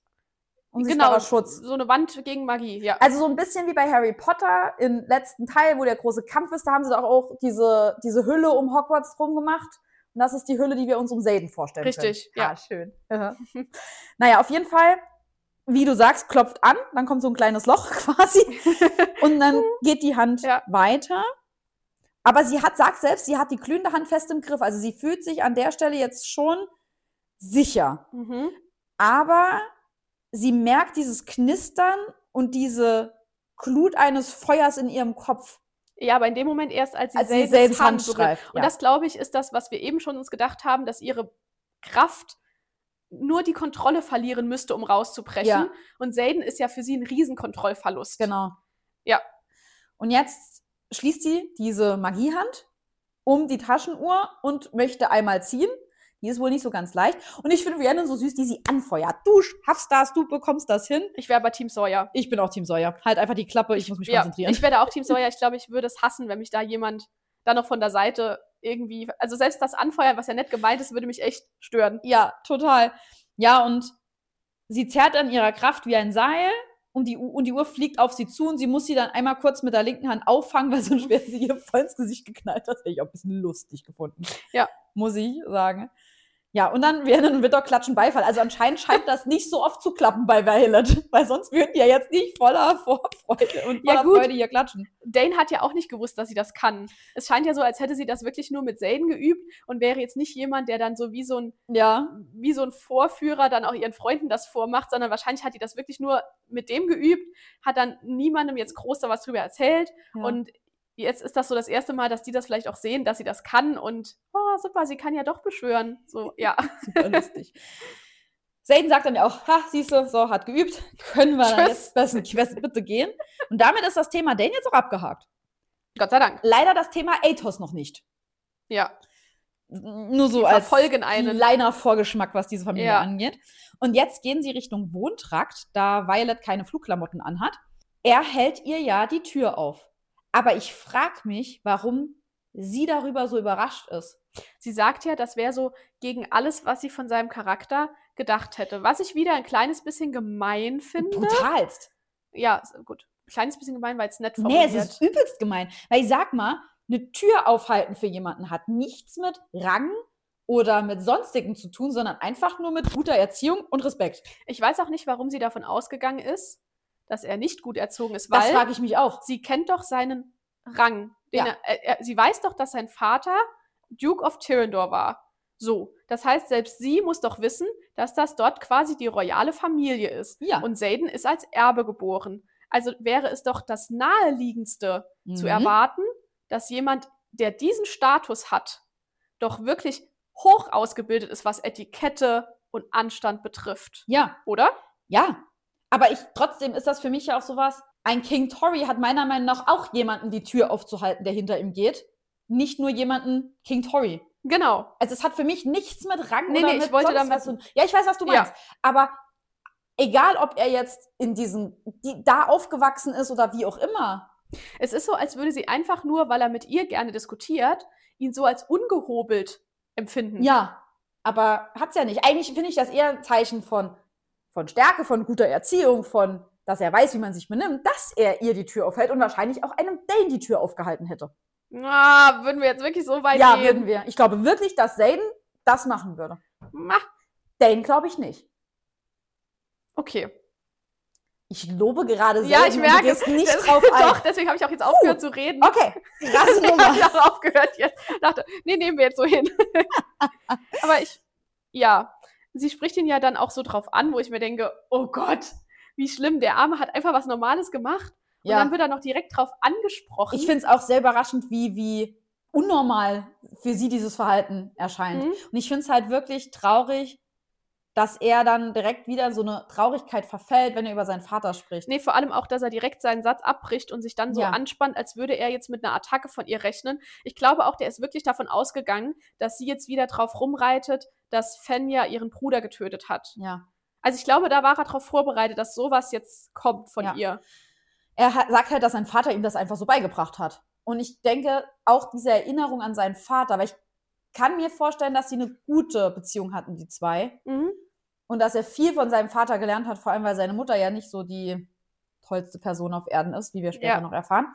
Schutz. So eine Wand gegen Magie, ja. Also so ein bisschen wie bei Harry Potter im letzten Teil, wo der große Kampf ist, da haben sie doch auch diese Hülle um Hogwarts drum gemacht. Und das ist die Hülle, die wir uns um Xaden vorstellen Richtig, können. ja. Schön. Naja, auf jeden Fall, wie du sagst, klopft an, dann kommt so ein kleines Loch quasi und dann geht die Hand weiter. Aber sagt selbst, sie hat die glühende Hand fest im Griff. Also sie fühlt sich an der Stelle jetzt schon sicher. Aber sie merkt dieses Knistern und diese Glut eines Feuers in ihrem Kopf. Ja, aber in dem Moment erst, als sie Xadens Hand berührt. streift. Und das, glaube ich, ist das, was wir eben schon uns gedacht haben, dass ihre Kraft nur die Kontrolle verlieren müsste, um rauszubrechen. Ja. Und Xaden ist ja für sie ein Riesenkontrollverlust. Genau. Ja. Und jetzt schließt sie diese Magiehand um die Taschenuhr und möchte einmal ziehen. Die ist wohl nicht so ganz leicht. Und ich finde Rhiannon so süß, die sie anfeuert. Du schaffst das, du bekommst das hin. Ich wäre aber Team Sawyer. Ich bin auch Team Sawyer. Halt einfach die Klappe, ich muss mich konzentrieren. Ich wäre da auch Team Sawyer. Ich glaube, ich würde es hassen, wenn mich da jemand dann noch von der Seite irgendwie, also selbst das Anfeuern, was ja nett gemeint ist, würde mich echt stören. Ja, total. Ja, und sie zerrt an ihrer Kraft wie ein Seil und die Uhr fliegt auf sie zu und sie muss sie dann einmal kurz mit der linken Hand auffangen, weil sonst wäre sie ihr voll ins Gesicht geknallt. Das hätte ich auch ein bisschen lustig gefunden. Ja. Muss ich sagen. Ja, und dann wird doch klatschen Beifall. Also anscheinend scheint das nicht so oft zu klappen bei Violet, weil sonst würden die ja jetzt nicht voller Vorfreude und voller Freude hier klatschen. Dane hat ja auch nicht gewusst, dass sie das kann. Es scheint ja so, als hätte sie das wirklich nur mit Xaden geübt und wäre jetzt nicht jemand, der dann so wie so ein Vorführer dann auch ihren Freunden das vormacht, sondern wahrscheinlich hat die das wirklich nur mit dem geübt, hat dann niemandem jetzt groß da was drüber erzählt und jetzt ist das so das erste Mal, dass die das vielleicht auch sehen, dass sie das kann und, oh, super, sie kann ja doch beschwören. So, ja. Super lustig. Xaden sagt dann ja auch, ha, siehst du, so, hat geübt, können wir dann Tschüss. jetzt bitte gehen. Und damit ist das Thema Dane jetzt auch abgehakt. Gott sei Dank. Leider das Thema Athos noch nicht. Ja. Nur so Die als verfolgen einen. kleiner Vorgeschmack, was diese Familie Ja. angeht. Und jetzt gehen sie Richtung Wohntrakt, da Violet keine Flugklamotten anhat. Er hält ihr ja die Tür auf. Aber ich frage mich, warum sie darüber so überrascht ist. Sie sagt ja, das wäre so gegen alles, was sie von seinem Charakter gedacht hätte. Was ich wieder ein kleines bisschen gemein finde. Brutalst. Ja, gut. Ein kleines bisschen gemein, weil es nett Nee, formuliert. es ist übelst gemein. Weil ich sag mal, eine Tür aufhalten für jemanden hat nichts mit Rang oder mit Sonstigem zu tun, sondern einfach nur mit guter Erziehung und Respekt. Ich weiß auch nicht, warum sie davon ausgegangen ist, dass er nicht gut erzogen ist, Das weil frage ich mich auch. sie kennt doch seinen Rang. Ja. Sie weiß doch, dass sein Vater Duke of Tyrrendor war. So, das heißt, selbst sie muss doch wissen, dass das dort quasi die royale Familie ist. Ja. Und Xaden ist als Erbe geboren. Also wäre es doch das Naheliegendste zu erwarten, dass jemand, der diesen Status hat, doch wirklich hoch ausgebildet ist, was Etikette und Anstand betrifft. Ja, Oder? ja. Aber trotzdem ist das für mich ja auch sowas. Ein King Torry hat meiner Meinung nach auch jemanden die Tür aufzuhalten, der hinter ihm geht. Nicht nur jemanden King Torry. Genau. Also es hat für mich nichts mit Rang Nee, oder nee, mit ich wollte sonst damit- was tun. Ja, ich weiß, was du meinst. Aber egal, ob er jetzt da aufgewachsen ist oder wie auch immer. Es ist so, als würde sie einfach nur, weil er mit ihr gerne diskutiert, ihn so als ungehobelt empfinden. Ja, aber hat's ja nicht. Eigentlich finde ich das eher ein Zeichen von Stärke, von guter Erziehung, dass er weiß, wie man sich benimmt, dass er ihr die Tür aufhält und wahrscheinlich auch einem Dane die Tür aufgehalten hätte. Würden wir jetzt wirklich so weit Ja, gehen? würden wir. Ich glaube wirklich, dass Xaden das machen würde. Ma, Dane glaube ich nicht. okay. Ich lobe gerade Xaden Ja, ich merke und du gehst nicht es. drauf ein. Doch, deswegen habe ich auch jetzt aufgehört zu reden. Okay, krasse Ich Nummer. habe auch aufgehört jetzt. Dachte, nee, nehmen wir jetzt so hin. Aber sie spricht ihn ja dann auch so drauf an, wo ich mir denke, oh Gott, wie schlimm, der Arme hat einfach was Normales gemacht. Und Ja. dann wird er noch direkt drauf angesprochen. Ich finde es auch sehr überraschend, wie unnormal für sie dieses Verhalten erscheint. Mhm. Und ich finde es halt wirklich traurig, dass er dann direkt wieder in so eine Traurigkeit verfällt, wenn er über seinen Vater spricht. Nee, vor allem auch, dass er direkt seinen Satz abbricht und sich dann so Ja. anspannt, als würde er jetzt mit einer Attacke von ihr rechnen. Ich glaube auch, der ist wirklich davon ausgegangen, dass sie jetzt wieder drauf rumreitet, dass Fenja ihren Bruder getötet hat. Ja. Also ich glaube, da war er darauf vorbereitet, dass sowas jetzt kommt von Ja. ihr. Er sagt halt, dass sein Vater ihm das einfach so beigebracht hat. Und ich denke, auch diese Erinnerung an seinen Vater, weil ich kann mir vorstellen, dass sie eine gute Beziehung hatten, die zwei. Mhm. Und dass er viel von seinem Vater gelernt hat, vor allem, weil seine Mutter ja nicht so die tollste Person auf Erden ist, wie wir später Ja. noch erfahren.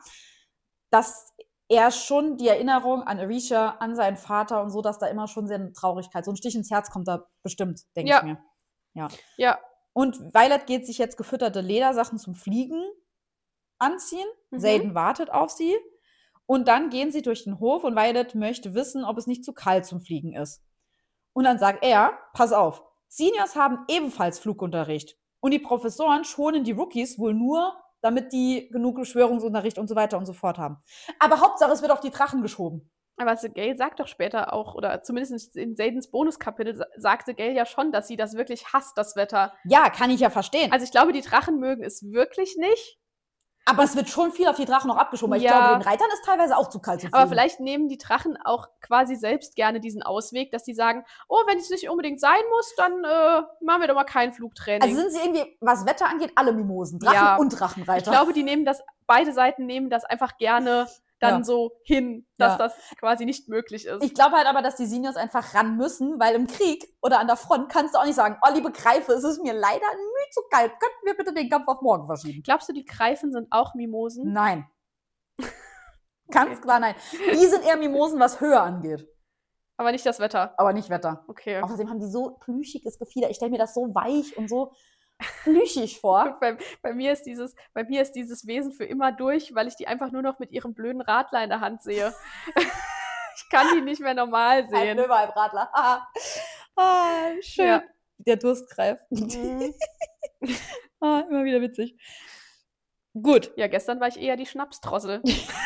Dass er schon die Erinnerung an Arisha, an seinen Vater und so, dass da immer schon sehr eine Traurigkeit, so ein Stich ins Herz kommt da bestimmt, denke Ja. ich mir. Ja. Ja. Und Violet geht sich jetzt gefütterte Ledersachen zum Fliegen anziehen. Mhm. Xaden wartet auf sie. Und dann gehen sie durch den Hof und Violet möchte wissen, ob es nicht zu kalt zum Fliegen ist. Und dann sagt er, pass auf, Seniors haben ebenfalls Flugunterricht. Und die Professoren schonen die Rookies wohl nur, damit die genug Beschwörungsunterricht und so weiter und so fort haben. Aber Hauptsache, es wird auf die Drachen geschoben. Aber Gale sagt doch später auch, oder zumindest in Xadens Bonuskapitel sagte Gale ja schon, dass sie das wirklich hasst, das Wetter. Ja, kann ich ja verstehen. Also ich glaube, die Drachen mögen es wirklich nicht. Aber es wird schon viel auf die Drachen noch abgeschoben. Weil Ja. ich glaube, den Reitern ist teilweise auch zu kalt zu fliegen. Aber vielleicht nehmen die Drachen auch quasi selbst gerne diesen Ausweg, dass sie sagen, oh, wenn es nicht unbedingt sein muss, dann machen wir doch mal kein Flugtraining. Also sind sie irgendwie, was Wetter angeht, alle Mimosen. Drachen Ja. und Drachenreiter. Ich glaube, beide Seiten nehmen das einfach gerne dann Ja. so hin, dass Ja. das quasi nicht möglich ist. Ich glaube halt aber, dass die Seniors einfach ran müssen, weil im Krieg oder an der Front kannst du auch nicht sagen, oh, liebe Greife, es ist mir leider müde zu kalt. Könnten wir bitte den Kampf auf morgen verschieben? Glaubst du, die Greifen sind auch Mimosen? Nein. Ganz klar nein. Die sind eher Mimosen, was Höhe angeht. Aber nicht das Wetter. Aber nicht Wetter. Okay. Außerdem haben die so plüschiges Gefieder. Ich stelle mir das so weich und so plüschig vor. Gut, bei mir ist dieses Wesen für immer durch, weil ich die einfach nur noch mit ihrem blöden Radler in der Hand sehe. Ich kann die nicht mehr normal Halb sehen. Löwe, halb Radler. Schön. Ja. Der Durstgreif. Mhm. Immer wieder witzig. Gut. Ja, gestern war ich eher die Schnapsdrossel.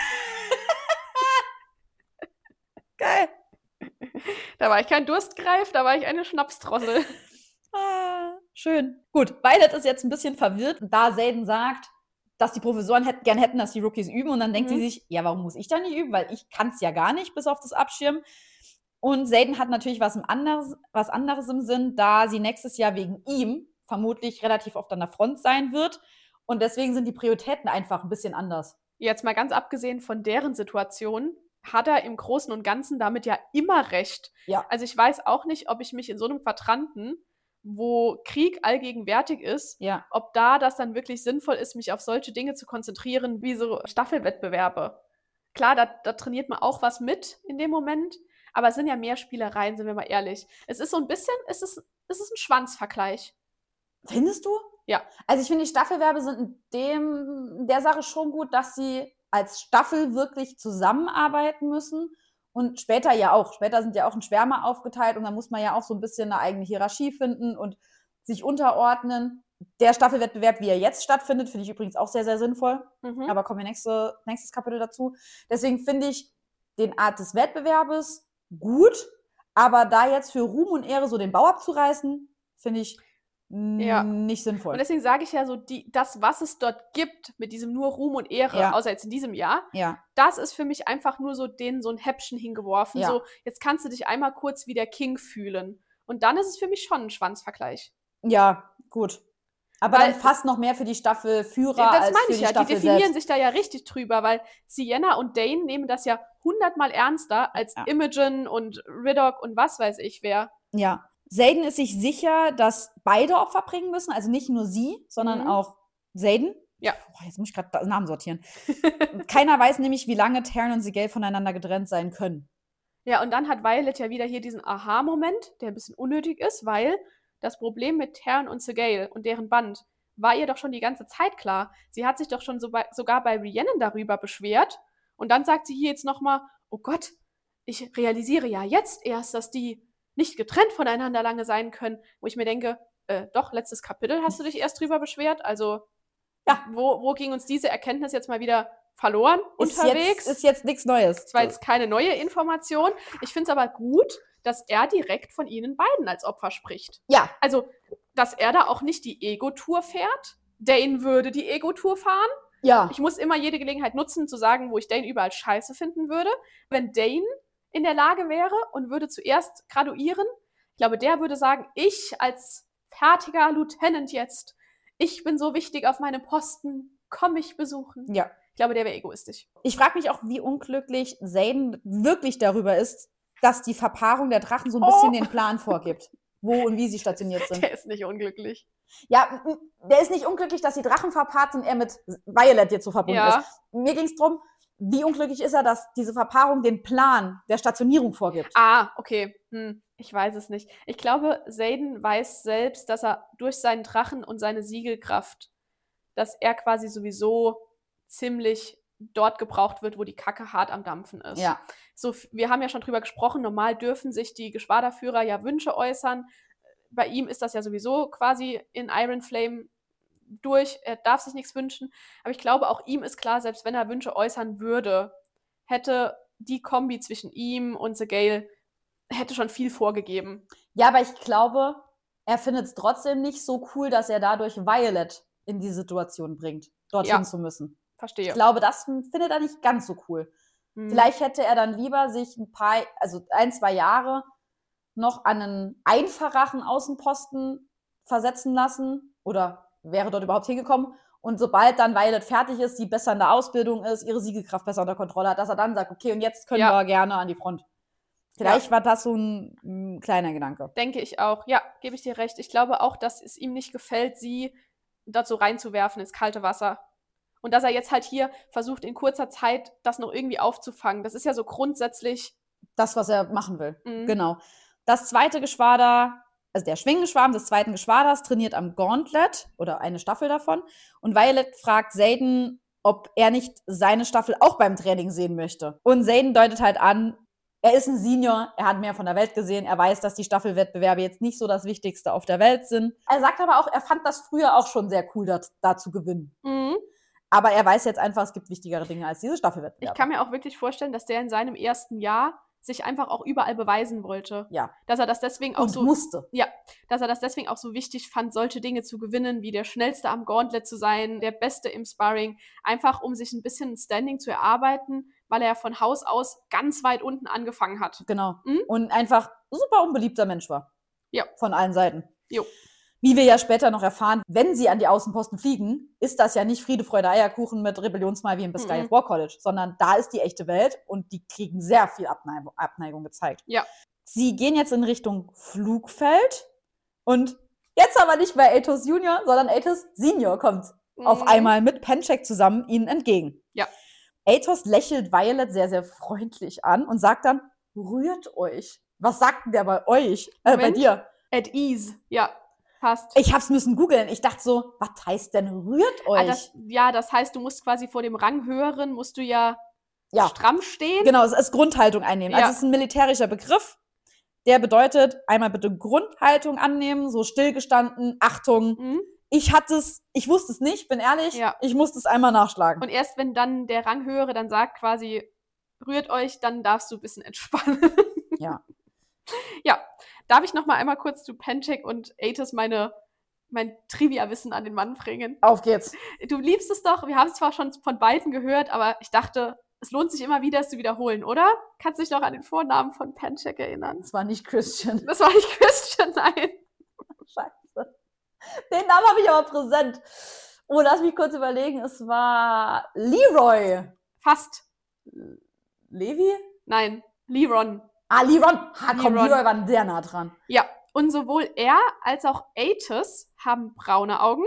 Geil. Da war ich kein Durstgreif, da war ich eine Schnapsdrossel. Schön. Gut, Violet ist jetzt ein bisschen verwirrt, da Xaden sagt, dass die Professoren gern hätten, dass die Rookies üben. Und dann denkt sie sich, ja, warum muss ich da nicht üben? Weil ich kann es ja gar nicht, bis auf das Abschirmen. Und Xaden hat natürlich was anderes im Sinn, da sie nächstes Jahr wegen ihm vermutlich relativ oft an der Front sein wird. Und deswegen sind die Prioritäten einfach ein bisschen anders. Jetzt mal ganz abgesehen von deren Situation, hat er im Großen und Ganzen damit ja immer recht. Ja. Also ich weiß auch nicht, ob ich mich in so einem Quadranten, wo Krieg allgegenwärtig ist, Ja. ob da das dann wirklich sinnvoll ist, mich auf solche Dinge zu konzentrieren, wie so Staffelwettbewerbe. Klar, da trainiert man auch was mit in dem Moment, aber es sind ja mehr Spielereien, sind wir mal ehrlich. Es ist so ein bisschen, es ist ein Schwanzvergleich. Findest du? Ja. Also ich finde, die Staffelwerbe sind in der Sache schon gut, dass sie als Staffel wirklich zusammenarbeiten müssen. Und später ja auch. Später sind ja auch in Schwärme aufgeteilt und da muss man ja auch so ein bisschen eine eigene Hierarchie finden und sich unterordnen. Der Staffelwettbewerb, wie er jetzt stattfindet, finde ich übrigens auch sehr, sehr sinnvoll. Aber kommen wir nächstes Kapitel dazu. Deswegen finde ich den Art des Wettbewerbes gut, aber da jetzt für Ruhm und Ehre so den Bau abzureißen, finde ich nicht sinnvoll. Und deswegen sage ich ja so, das, was es dort gibt, mit diesem nur Ruhm und Ehre, außer jetzt in diesem Jahr, das ist für mich einfach nur so ein Häppchen hingeworfen. So, jetzt kannst du dich einmal kurz wie der King fühlen. Und dann ist es für mich schon ein Schwanzvergleich. Ja, gut. Aber dann fast noch mehr für die Staffelführer als für die Staffel selbst. Das meine ich ja, die definieren sich da ja richtig drüber, weil Sienna und Dane nehmen das ja 100-mal ernster als Imogen und Riddock und was weiß ich wer. Ja. Xaden ist sich sicher, dass beide Opfer bringen müssen, also nicht nur sie, sondern auch Xaden. Ja. Jetzt muss ich gerade Namen sortieren. Keiner weiß nämlich, wie lange Tairn und Sigel voneinander getrennt sein können. Ja, und dann hat Violet ja wieder hier diesen Aha-Moment, der ein bisschen unnötig ist, weil das Problem mit Tairn und Sigel und deren Band war ihr doch schon die ganze Zeit klar. Sie hat sich doch schon sogar bei Rhiannon darüber beschwert. Und dann sagt sie hier jetzt nochmal, oh Gott, ich realisiere ja jetzt erst, dass die nicht getrennt voneinander lange sein können, wo ich mir denke, doch, letztes Kapitel hast du dich erst drüber beschwert, also wo ging uns diese Erkenntnis jetzt mal wieder verloren unterwegs? Ist jetzt nichts Neues. Das war jetzt keine neue Information. Ich finde es aber gut, dass er direkt von ihnen beiden als Opfer spricht. Ja. Also, dass er da auch nicht die Ego-Tour fährt. Dane würde die Ego-Tour fahren. Ja. Ich muss immer jede Gelegenheit nutzen, zu sagen, wo ich Dane überall scheiße finden würde. Wenn Dane in der Lage wäre und würde zuerst graduieren, ich glaube, der würde sagen, ich als fertiger Lieutenant jetzt, ich bin so wichtig auf meinem Posten, komm mich besuchen. Ja. Ich glaube, der wäre egoistisch. Ich frage mich auch, wie unglücklich Xaden wirklich darüber ist, dass die Verpaarung der Drachen so ein bisschen den Plan vorgibt, wo und wie sie stationiert sind. Der ist nicht unglücklich. Ja, der ist nicht unglücklich, dass die Drachen verpaart sind, er mit Violet jetzt so verbunden ist. Mir ging es darum, wie unglücklich ist er, dass diese Verpaarung den Plan der Stationierung vorgibt. Ah, okay. Ich weiß es nicht. Ich glaube, Xaden weiß selbst, dass er durch seinen Drachen und seine Siegelkraft, dass er quasi sowieso ziemlich dort gebraucht wird, wo die Kacke hart am Dampfen ist. Ja. So, wir haben ja schon drüber gesprochen, normal dürfen sich die Geschwaderführer ja Wünsche äußern. Bei ihm ist das ja sowieso quasi in Iron Flame durch, er darf sich nichts wünschen. Aber ich glaube, auch ihm ist klar, selbst wenn er Wünsche äußern würde, hätte die Kombi zwischen ihm und Sigel hätte schon viel vorgegeben. Ja, aber ich glaube, er findet es trotzdem nicht so cool, dass er dadurch Violet in die Situation bringt, dorthin zu müssen. Verstehe. Ich glaube, das findet er nicht ganz so cool. Vielleicht hätte er dann lieber sich 1-2 Jahre noch an einen einfachen Außenposten versetzen lassen oder wäre dort überhaupt hingekommen. Und sobald dann Violet fertig ist, die besser in der Ausbildung ist, ihre Siegelkraft besser unter Kontrolle hat, dass er dann sagt, okay, und jetzt können wir gerne an die Front. Vielleicht war das so ein kleiner Gedanke. Denke ich auch. Ja, gebe ich dir recht. Ich glaube auch, dass es ihm nicht gefällt, sie dazu reinzuwerfen ins kalte Wasser. Und dass er jetzt halt hier versucht, in kurzer Zeit das noch irgendwie aufzufangen. Das ist ja so grundsätzlich das, was er machen will. Genau. Das zweite Geschwader, also der Schwingenschwarm des zweiten Geschwaders, trainiert am Gauntlet oder eine Staffel davon. Und Violet fragt Xaden, ob er nicht seine Staffel auch beim Training sehen möchte. Und Xaden deutet halt an, er ist ein Senior, er hat mehr von der Welt gesehen, er weiß, dass die Staffelwettbewerbe jetzt nicht so das Wichtigste auf der Welt sind. Er sagt aber auch, er fand das früher auch schon sehr cool, da zu gewinnen. Aber er weiß jetzt einfach, es gibt wichtigere Dinge als diese Staffelwettbewerbe. Ich kann mir auch wirklich vorstellen, dass der in seinem ersten Jahr sich einfach auch überall beweisen wollte. Ja. Dass er das deswegen auch Und musste. dass er das deswegen auch so wichtig fand, solche Dinge zu gewinnen, wie der Schnellste am Gauntlet zu sein, der Beste im Sparring, einfach um sich ein bisschen ein Standing zu erarbeiten, weil er von Haus aus ganz weit unten angefangen hat. Genau. Mhm. Und einfach super unbeliebter Mensch war. Ja. Von allen Seiten. Jo. Wie wir ja später noch erfahren, wenn sie an die Außenposten fliegen, ist das ja nicht Friede, Freude, Eierkuchen mit Rebellionsmal wie im Biscayne War College, sondern da ist die echte Welt und die kriegen sehr viel Abneigung gezeigt. Ja. Sie gehen jetzt in Richtung Flugfeld und jetzt aber nicht mehr Atos Junior, sondern Atos Senior kommt auf einmal mit Penchek zusammen ihnen entgegen. Ja. Atos lächelt Violet sehr, sehr freundlich an und sagt dann, rührt euch. Was sagt denn der bei euch? Bei Moment. dir? At ease. Ja, passt. Ich hab's müssen googeln. Ich dachte so, was heißt denn rührt euch? Das heißt, du musst quasi vor dem Ranghöheren, musst du ja Ja, stramm stehen. genau, es ist Grundhaltung einnehmen. Ja. Also es ist ein militärischer Begriff, der bedeutet, einmal bitte Grundhaltung annehmen, so stillgestanden, Achtung. Mhm. Ich wusste es nicht, bin ehrlich, Ja. ich musste es einmal nachschlagen. Und erst wenn dann der Ranghöhere dann sagt quasi, rührt euch, dann darfst du ein bisschen entspannen. Ja. Ja, darf ich noch mal einmal kurz zu Penchek und Atos mein Trivia-Wissen an den Mann bringen? Auf geht's. Du liebst es doch, wir haben es zwar schon von beiden gehört, aber ich dachte, es lohnt sich immer wieder, es zu wiederholen, oder? Kannst du dich noch an den Vornamen von Penchek erinnern? Das war nicht Christian. Das war nicht Christian, nein. Scheiße. Den Namen habe ich aber präsent. Oh, lass mich kurz überlegen. Es war Leroy. Fast. Levi? Nein, Liron. Ah, Liron. Komm, Liron. Leroy war sehr nah dran. Ja, und sowohl er als auch Atos haben braune Augen.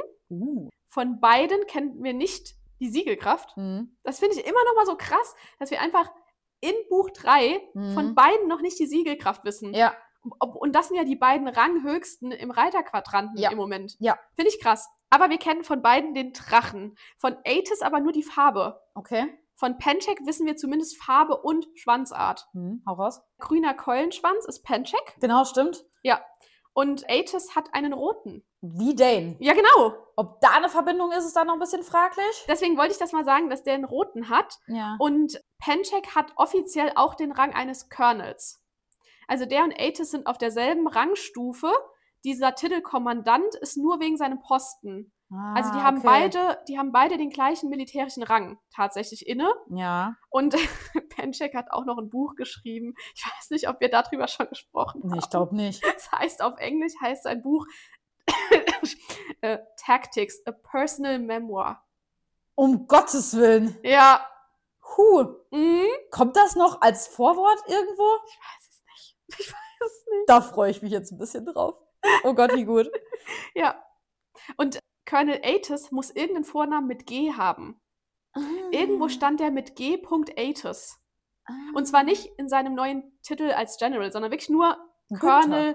Von beiden kennen wir nicht die Siegelkraft. Das finde ich immer noch mal so krass, dass wir einfach in Buch 3 von beiden noch nicht die Siegelkraft wissen. Ja. Und das sind ja die beiden Ranghöchsten im Reiterquadranten Ja. im Moment. Ja. Finde ich krass. Aber wir kennen von beiden den Drachen. Von Atos aber nur die Farbe. Okay. Von Penchek wissen wir zumindest Farbe und Schwanzart. Hau raus. Grüner Keulenschwanz ist Penchek. Genau, stimmt. Ja. Und Atos hat einen roten. Wie Dane. Ja, genau. Ob da eine Verbindung ist, ist da noch ein bisschen fraglich. Deswegen wollte ich das mal sagen, dass der einen roten hat. Ja. Und Penchek hat offiziell auch den Rang eines Colonels. Also der und Atos sind auf derselben Rangstufe. Dieser Titel Kommandant ist nur wegen seinem Posten. Also die haben beide den gleichen militärischen Rang tatsächlich inne. Ja. Und Penchek hat auch noch ein Buch geschrieben. Ich weiß nicht, ob wir darüber schon gesprochen haben. Nee, ich glaube nicht. Das heißt auf Englisch, heißt sein Buch Tactics, a Personal Memoir. Um Gottes Willen. Ja. Mhm. Kommt das noch als Vorwort irgendwo? Ich weiß es nicht. Da freue ich mich jetzt ein bisschen drauf. Oh Gott, wie gut. Ja. Und Colonel Atos muss irgendeinen Vornamen mit G haben. Irgendwo stand der mit G. Atos. Und zwar nicht in seinem neuen Titel als General, sondern wirklich nur Colonel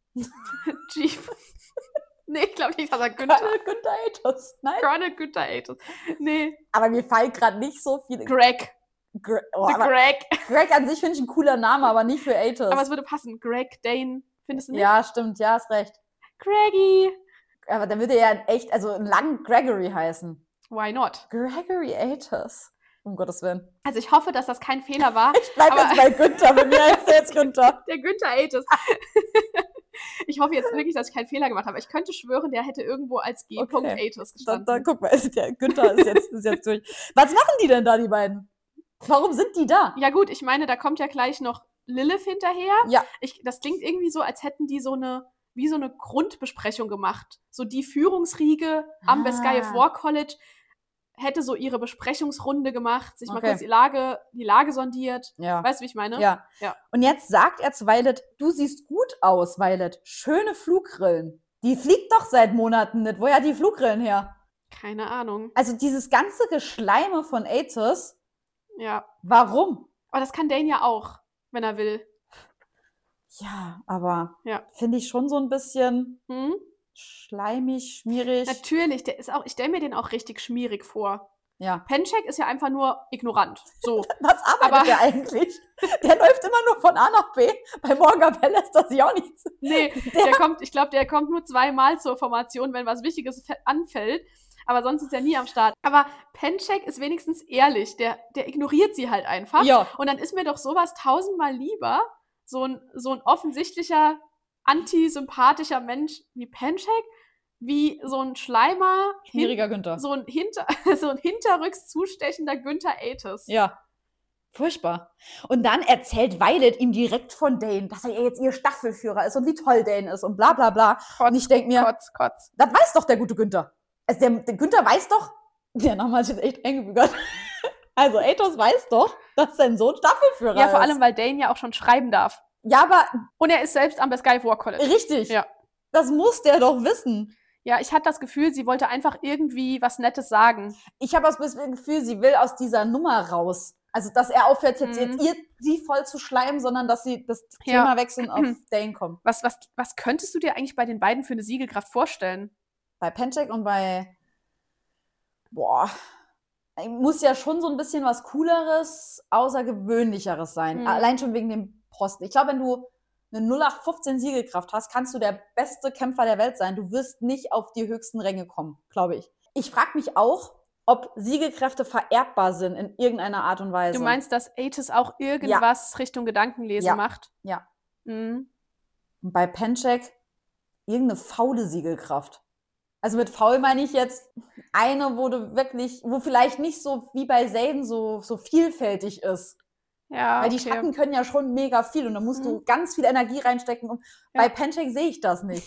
G. Nee, ich glaube nicht, dass er Günther. Günther Atos. Nein. Colonel Günther Atos. Nee. Aber mir fallen gerade nicht so viele. Greg. Aber Greg. Greg an sich finde ich ein cooler Name, aber nicht für Atos. Aber es würde passen. Greg, Dane. Findest du nicht? Ja, stimmt. Ja, hast recht. Greggy. Aber dann würde er ja echt, also lang Gregory heißen. Why not? Gregory Atos. Um Gottes Willen. Also ich hoffe, dass das kein Fehler war. Ich bleibe jetzt bei Günther. Bei mir heißt er jetzt Günther. Der Günther Atos. Ich hoffe jetzt wirklich, dass ich keinen Fehler gemacht habe. Ich könnte schwören, der hätte irgendwo als G. Okay. Atos gestanden. Dann guck mal, Günther ist jetzt durch. Was machen die denn da, die beiden? Warum sind die da? Ja gut, ich meine, da kommt ja gleich noch Lilith hinterher. Ja. Das klingt irgendwie so, als hätten die so eine Grundbesprechung gemacht. So die Führungsriege am Biscayne War College hätte so ihre Besprechungsrunde gemacht, sich mal kurz die Lage sondiert. Ja. Weißt du, wie ich meine? Ja. Ja. Und jetzt sagt er zu Violet, du siehst gut aus, Violet. Schöne Fluggrillen. Die fliegt doch seit Monaten nicht. Woher hat die Fluggrillen her? Keine Ahnung. Also dieses ganze Geschleime von Atos, Ja. warum? Aber das kann Dane ja auch, wenn er will. Ja, aber Ja. finde ich schon so ein bisschen Hm? schleimig, schmierig. Natürlich, ich stelle mir den auch richtig schmierig vor. Ja. Penchek ist ja einfach nur ignorant. So. Was arbeitet Aber- der eigentlich? Der läuft immer nur von A nach B. Bei Morgabell lässt das sich auch nichts. Nee, ich glaube, der kommt nur zweimal zur Formation, wenn was Wichtiges anfällt. aber sonst ist er nie am Start. Aber Penchek ist wenigstens ehrlich, der ignoriert sie halt einfach. Ja. Und dann ist mir doch sowas tausendmal lieber, so ein offensichtlicher, antisympathischer Mensch wie Penchek, wie so ein Schleimer, Schmieriger Günther. so ein hinterrücks zustechender Günther Ates. Ja. Furchtbar. Und dann erzählt Violet ihm direkt von Dane, dass er jetzt ihr Staffelführer ist und wie toll Dane ist und bla bla bla. Und ich denke mir, Kotz. das weiß doch der gute Günther. Also der Günther weiß doch, der Name ist jetzt echt eingebügert. Also Atos weiß doch, dass sein Sohn Staffelführer ist. Ja, vor allem, weil Dane ja auch schon schreiben darf. Ja, aber Und er ist selbst am Beskai War College. richtig. Ja. Das muss der doch wissen. Ja, ich hatte das Gefühl, sie wollte einfach irgendwie was Nettes sagen. Ich habe das Gefühl, sie will aus dieser Nummer raus. Also, dass er aufhört, jetzt sie voll zu schleimen, sondern dass sie das Thema wechseln auf Dane kommt. Was könntest du dir eigentlich bei den beiden für eine Siegelkraft vorstellen? Bei Penchek und bei muss ja schon so ein bisschen was Cooleres, Außergewöhnlicheres sein. Allein schon wegen dem Posten. Ich glaube, wenn du eine 0815 Siegelkraft hast, kannst du der beste Kämpfer der Welt sein. Du wirst nicht auf die höchsten Ränge kommen, glaube ich. Ich frage mich auch, ob Siegelkräfte vererbbar sind in irgendeiner Art und Weise. Du meinst, dass Atis auch irgendwas Richtung Gedankenlesen macht? Ja. Mhm. Und bei Penchek irgendeine faule Siegelkraft. Also mit faul meine ich jetzt eine, wo vielleicht nicht so wie bei Zayden so vielfältig ist. Ja, weil die Schatten können ja schon mega viel und da musst du ganz viel Energie reinstecken. Und bei Penchek sehe ich das nicht.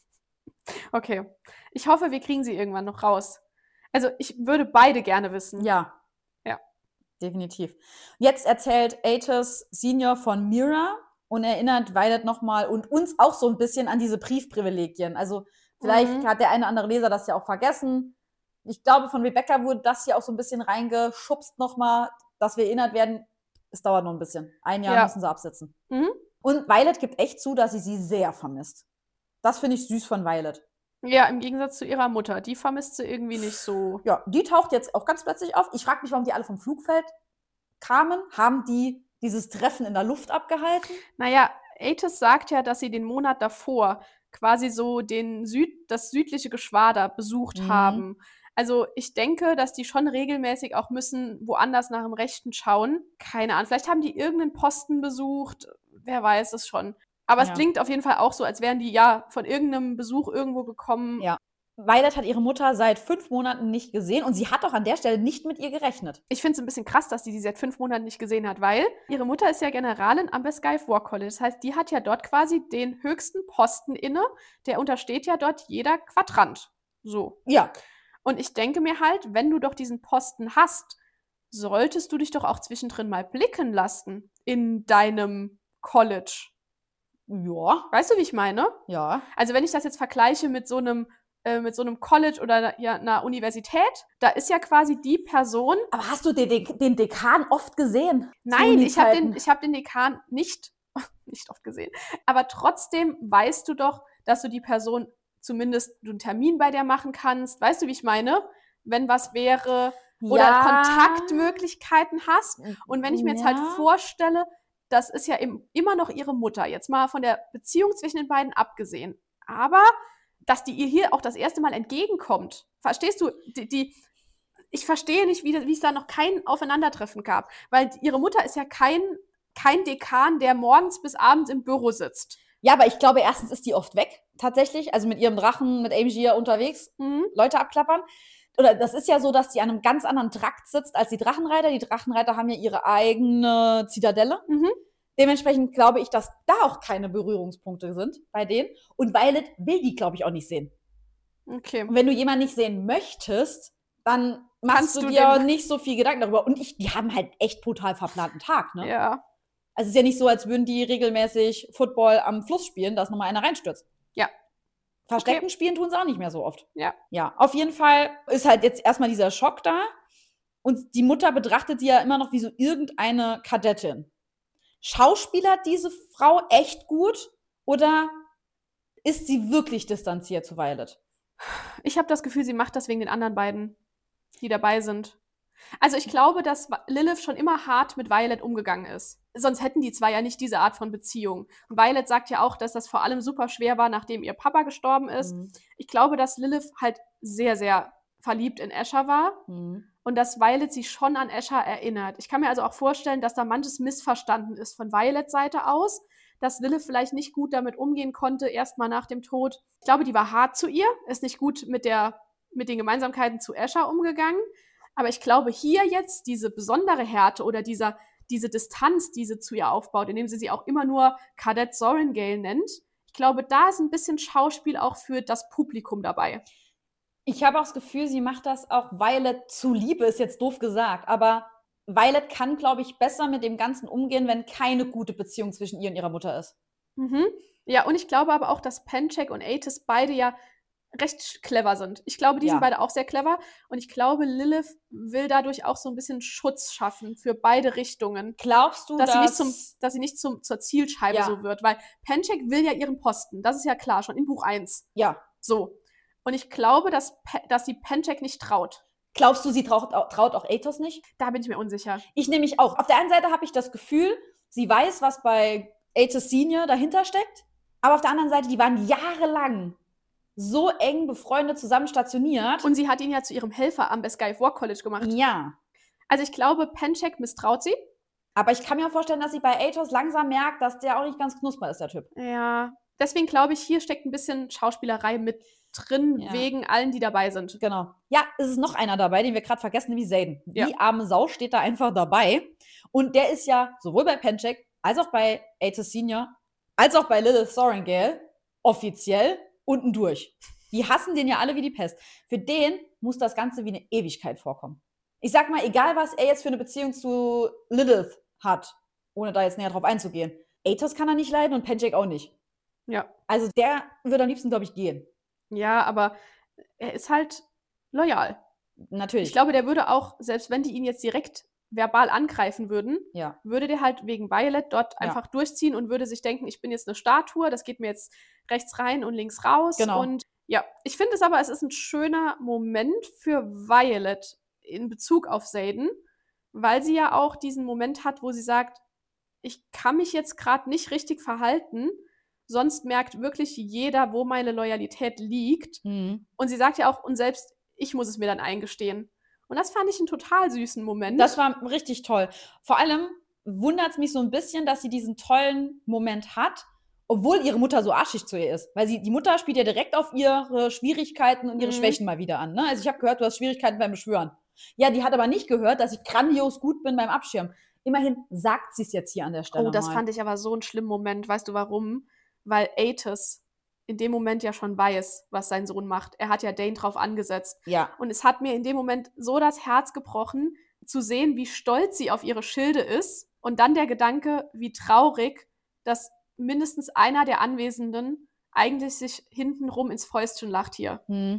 Okay. Ich hoffe, wir kriegen sie irgendwann noch raus. Also ich würde beide gerne wissen. Ja. Ja. Definitiv. Jetzt erzählt Atos Senior von Mira und erinnert Violet nochmal und uns auch so ein bisschen an diese Briefprivilegien. Also vielleicht hat der eine oder andere Leser das ja auch vergessen. Ich glaube, von Rebecca wurde das hier auch so ein bisschen reingeschubst nochmal, dass wir erinnert werden. Es dauert noch ein bisschen. Ein Jahr müssen sie absitzen. Mhm. Und Violet gibt echt zu, dass sie sehr vermisst. Das finde ich süß von Violet. Ja, im Gegensatz zu ihrer Mutter. Die vermisst sie irgendwie nicht so. Ja, die taucht jetzt auch ganz plötzlich auf. Ich frage mich, warum die alle vom Flugfeld kamen. Haben die dieses Treffen in der Luft abgehalten? Naja, Atis sagt ja, dass sie den Monat davor quasi so das südliche Geschwader besucht haben. Also ich denke, dass die schon regelmäßig auch müssen woanders nach dem Rechten schauen. Keine Ahnung, vielleicht haben die irgendeinen Posten besucht. Wer weiß es schon. Aber es klingt auf jeden Fall auch so, als wären die von irgendeinem Besuch irgendwo gekommen. Ja. Violet hat ihre Mutter seit 5 Monaten nicht gesehen und sie hat auch an der Stelle nicht mit ihr gerechnet. Ich finde es ein bisschen krass, dass sie seit 5 Monaten nicht gesehen hat, weil ihre Mutter ist ja Generalin am Beskai War College. Das heißt, die hat ja dort quasi den höchsten Posten inne. Der untersteht ja dort jeder Quadrant. So. Ja. Und ich denke mir halt, wenn du doch diesen Posten hast, solltest du dich doch auch zwischendrin mal blicken lassen in deinem College. Ja. Weißt du, wie ich meine? Ja. Also wenn ich das jetzt vergleiche mit so einem College oder einer Universität, da ist ja quasi die Person. Aber hast du den Dekan oft gesehen? Nein, ich hab den Dekan nicht oft gesehen. Aber trotzdem weißt du doch, dass du die Person zumindest einen Termin bei der machen kannst. Weißt du, wie ich meine? Wenn was wäre oder Kontaktmöglichkeiten hast. Und wenn ich mir jetzt halt vorstelle, das ist ja immer noch ihre Mutter, jetzt mal von der Beziehung zwischen den beiden abgesehen. Aber dass die ihr hier auch das erste Mal entgegenkommt. Verstehst du? Ich verstehe nicht, wie es da noch kein Aufeinandertreffen gab. Weil ihre Mutter ist ja kein Dekan, der morgens bis abends im Büro sitzt. Ja, aber ich glaube, erstens ist die oft weg, tatsächlich. Also mit ihrem Drachen, mit Amgia unterwegs, Leute abklappern. Oder das ist ja so, dass die an einem ganz anderen Trakt sitzt als die Drachenreiter. Die Drachenreiter haben ja ihre eigene Zitadelle. Dementsprechend glaube ich, dass da auch keine Berührungspunkte sind bei denen. Und Violet will die, glaube ich, auch nicht sehen. Okay. Und wenn du jemanden nicht sehen möchtest, dann machst du dir nicht so viel Gedanken darüber. Und die haben halt echt brutal verplanten Tag, ne? Ja. Also es ist ja nicht so, als würden die regelmäßig Football am Fluss spielen, dass nochmal einer reinstürzt. Ja. Verstecken spielen tun sie auch nicht mehr so oft. Ja. Ja, auf jeden Fall ist halt jetzt erstmal dieser Schock da. Und die Mutter betrachtet sie ja immer noch wie so irgendeine Kadettin. Schauspielert diese Frau echt gut oder ist sie wirklich distanziert zu Violet? Ich habe das Gefühl, sie macht das wegen den anderen beiden, die dabei sind. Also ich glaube, dass Lilith schon immer hart mit Violet umgegangen ist. Sonst hätten die zwei ja nicht diese Art von Beziehung. Und Violet sagt ja auch, dass das vor allem super schwer war, nachdem ihr Papa gestorben ist. Ich glaube, dass Lilith halt sehr, sehr verliebt in Asher war und dass Violet sie schon an Asher erinnert. Ich kann mir also auch vorstellen, dass da manches missverstanden ist von Violets Seite aus, dass Lilith vielleicht nicht gut damit umgehen konnte, erstmal nach dem Tod. Ich glaube, die war hart zu ihr, ist nicht gut mit den Gemeinsamkeiten zu Asher umgegangen. Aber ich glaube, hier jetzt diese besondere Härte oder diese Distanz, die sie zu ihr aufbaut, indem sie auch immer nur Kadett Sorrengail nennt, ich glaube, da ist ein bisschen Schauspiel auch für das Publikum dabei. Ich habe auch das Gefühl, sie macht das auch Violet zuliebe, ist jetzt doof gesagt, aber Violet kann, glaube ich, besser mit dem Ganzen umgehen, wenn keine gute Beziehung zwischen ihr und ihrer Mutter ist. Ja, und ich glaube aber auch, dass Penchek und Atis beide ja recht clever sind. Ich glaube, die sind beide auch sehr clever. Und ich glaube, Lilith will dadurch auch so ein bisschen Schutz schaffen für beide Richtungen. Glaubst du, dass sie nicht zur Zielscheibe so wird? Weil Penchek will ja ihren Posten. Das ist ja klar, schon in Buch 1. Ja. So. Und ich glaube, dass sie Penchek nicht traut. Glaubst du, sie traut auch Atos nicht? Da bin ich mir unsicher. Ich nämlich auch. Auf der einen Seite habe ich das Gefühl, sie weiß, was bei Atos Senior dahinter steckt. Aber auf der anderen Seite, die waren jahrelang so eng befreundet zusammen stationiert. Und sie hat ihn ja zu ihrem Helfer am Beskay War College gemacht. Ja. Also ich glaube, Penchek misstraut sie. Aber ich kann mir auch vorstellen, dass sie bei Atos langsam merkt, dass der auch nicht ganz knusper ist, der Typ. Ja. Deswegen glaube ich, hier steckt ein bisschen Schauspielerei mit drin, wegen allen, die dabei sind. Genau. Ja, es ist noch einer dabei, den wir gerade vergessen, nämlich Xaden. Die arme Sau steht da einfach dabei. Und der ist ja sowohl bei Penchek, als auch bei Atos Senior, als auch bei Lilith Sorrengail offiziell unten durch. Die hassen den ja alle wie die Pest. Für den muss das Ganze wie eine Ewigkeit vorkommen. Ich sag mal, egal was er jetzt für eine Beziehung zu Lilith hat, ohne da jetzt näher drauf einzugehen, Atos kann er nicht leiden und Penchek auch nicht. Ja. Also der würde am liebsten, glaube ich, gehen. Ja, aber er ist halt loyal. Natürlich. Ich glaube, der würde auch, selbst wenn die ihn jetzt direkt verbal angreifen würden, würde der halt wegen Violet dort einfach durchziehen und würde sich denken, ich bin jetzt eine Statue, das geht mir jetzt rechts rein und links raus. Genau. Und ja, ich finde es ist ein schöner Moment für Violet in Bezug auf Xaden, weil sie ja auch diesen Moment hat, wo sie sagt, ich kann mich jetzt gerade nicht richtig verhalten, sonst merkt wirklich jeder, wo meine Loyalität liegt. Und sie sagt ja auch, und selbst ich muss es mir dann eingestehen. Und das fand ich einen total süßen Moment. Das war richtig toll. Vor allem wundert es mich so ein bisschen, dass sie diesen tollen Moment hat, obwohl ihre Mutter so arschig zu ihr ist. Weil die Mutter spielt ja direkt auf ihre Schwierigkeiten und ihre Schwächen mal wieder an. Ne? Also ich habe gehört, du hast Schwierigkeiten beim Beschwören. Ja, die hat aber nicht gehört, dass ich grandios gut bin beim Abschirmen. Immerhin sagt sie es jetzt hier an der Stelle. Oh, das fand ich aber so einen schlimmen Moment. Weißt du warum? Weil Atos in dem Moment ja schon weiß, was sein Sohn macht. Er hat ja Dane drauf angesetzt. Ja. Und es hat mir in dem Moment so das Herz gebrochen, zu sehen, wie stolz sie auf ihre Schilde ist. Und dann der Gedanke, wie traurig, dass mindestens einer der Anwesenden eigentlich sich hintenrum ins Fäustchen lacht hier.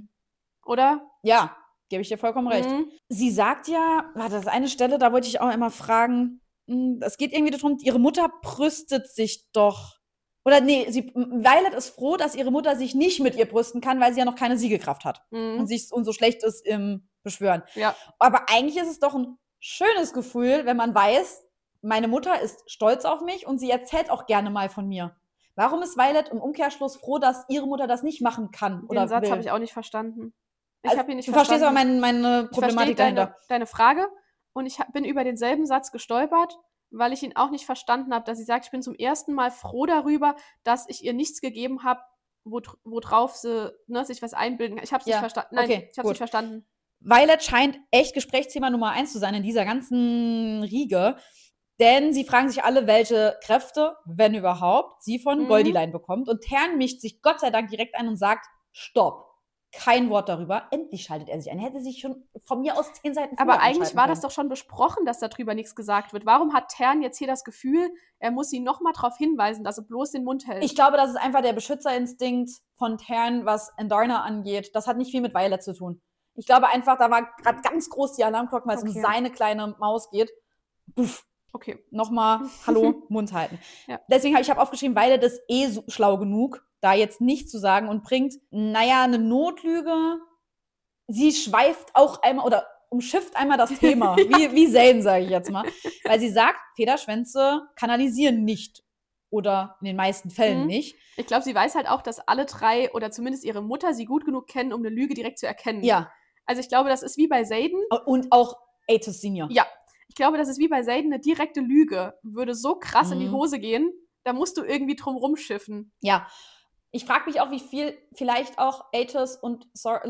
Oder? Ja, gebe ich dir vollkommen recht. Sie sagt ja, warte, das ist eine Stelle, da wollte ich auch immer fragen, es geht irgendwie darum, ihre Mutter brüstet sich doch. Oder nee, Violet ist froh, dass ihre Mutter sich nicht mit ihr brüsten kann, weil sie ja noch keine Siegekraft hat. Und so schlecht ist im Beschwören. Ja. Aber eigentlich ist es doch ein schönes Gefühl, wenn man weiß, meine Mutter ist stolz auf mich und sie erzählt auch gerne mal von mir. Warum ist Violet im Umkehrschluss froh, dass ihre Mutter das nicht machen kann? Den Satz habe ich auch nicht verstanden. Ich habe ihn nicht verstanden. Du verstanden. verstehst aber meine Problematik dahinter. Deine Frage. Und ich bin über denselben Satz gestolpert, weil ich ihn auch nicht verstanden habe, dass sie sagt, ich bin zum ersten Mal froh darüber, dass ich ihr nichts gegeben habe, worauf sie sich was einbilden kann. Ich habe es nicht verstanden. Nein, okay, ich habe es nicht verstanden. Violet scheint echt Gesprächsthema Nummer 1 zu sein in dieser ganzen Riege. Denn sie fragen sich alle, welche Kräfte, wenn überhaupt, sie von Goldilein bekommt. Und Tern mischt sich Gott sei Dank direkt ein und sagt, stopp. Kein Wort darüber. Endlich schaltet er sich ein. Er hätte sich schon von mir aus 10 Seiten Aber eigentlich war das doch schon besprochen, dass darüber nichts gesagt wird. Warum hat Tern jetzt hier das Gefühl, er muss sie nochmal darauf hinweisen, dass er bloß den Mund hält? Ich glaube, das ist einfach der Beschützerinstinkt von Tern, was Endarna angeht. Das hat nicht viel mit Violet zu tun. Ich glaube einfach, da war gerade ganz groß die Alarmglocken, weil es um seine kleine Maus geht. Puff. Okay. Nochmal, hallo, Mund halten. Ja. Deswegen habe ich aufgeschrieben, Violet ist so schlau genug, da jetzt nicht zu sagen und bringt, eine Notlüge. Sie schweift auch einmal oder umschifft einmal das Thema, wie Zane, sage ich jetzt mal. Weil sie sagt, Federschwänze kanalisieren nicht. Oder in den meisten Fällen nicht. Ich glaube, sie weiß halt auch, dass alle drei oder zumindest ihre Mutter sie gut genug kennen, um eine Lüge direkt zu erkennen. Ja. Also ich glaube, das ist wie bei Xaden. Und auch Atus Senior. Ja, ich glaube, das ist wie bei Xaden eine direkte Lüge. Würde so krass in die Hose gehen, da musst du irgendwie drum rumschiffen. Ja. Ich frage mich auch, wie viel vielleicht auch Atus und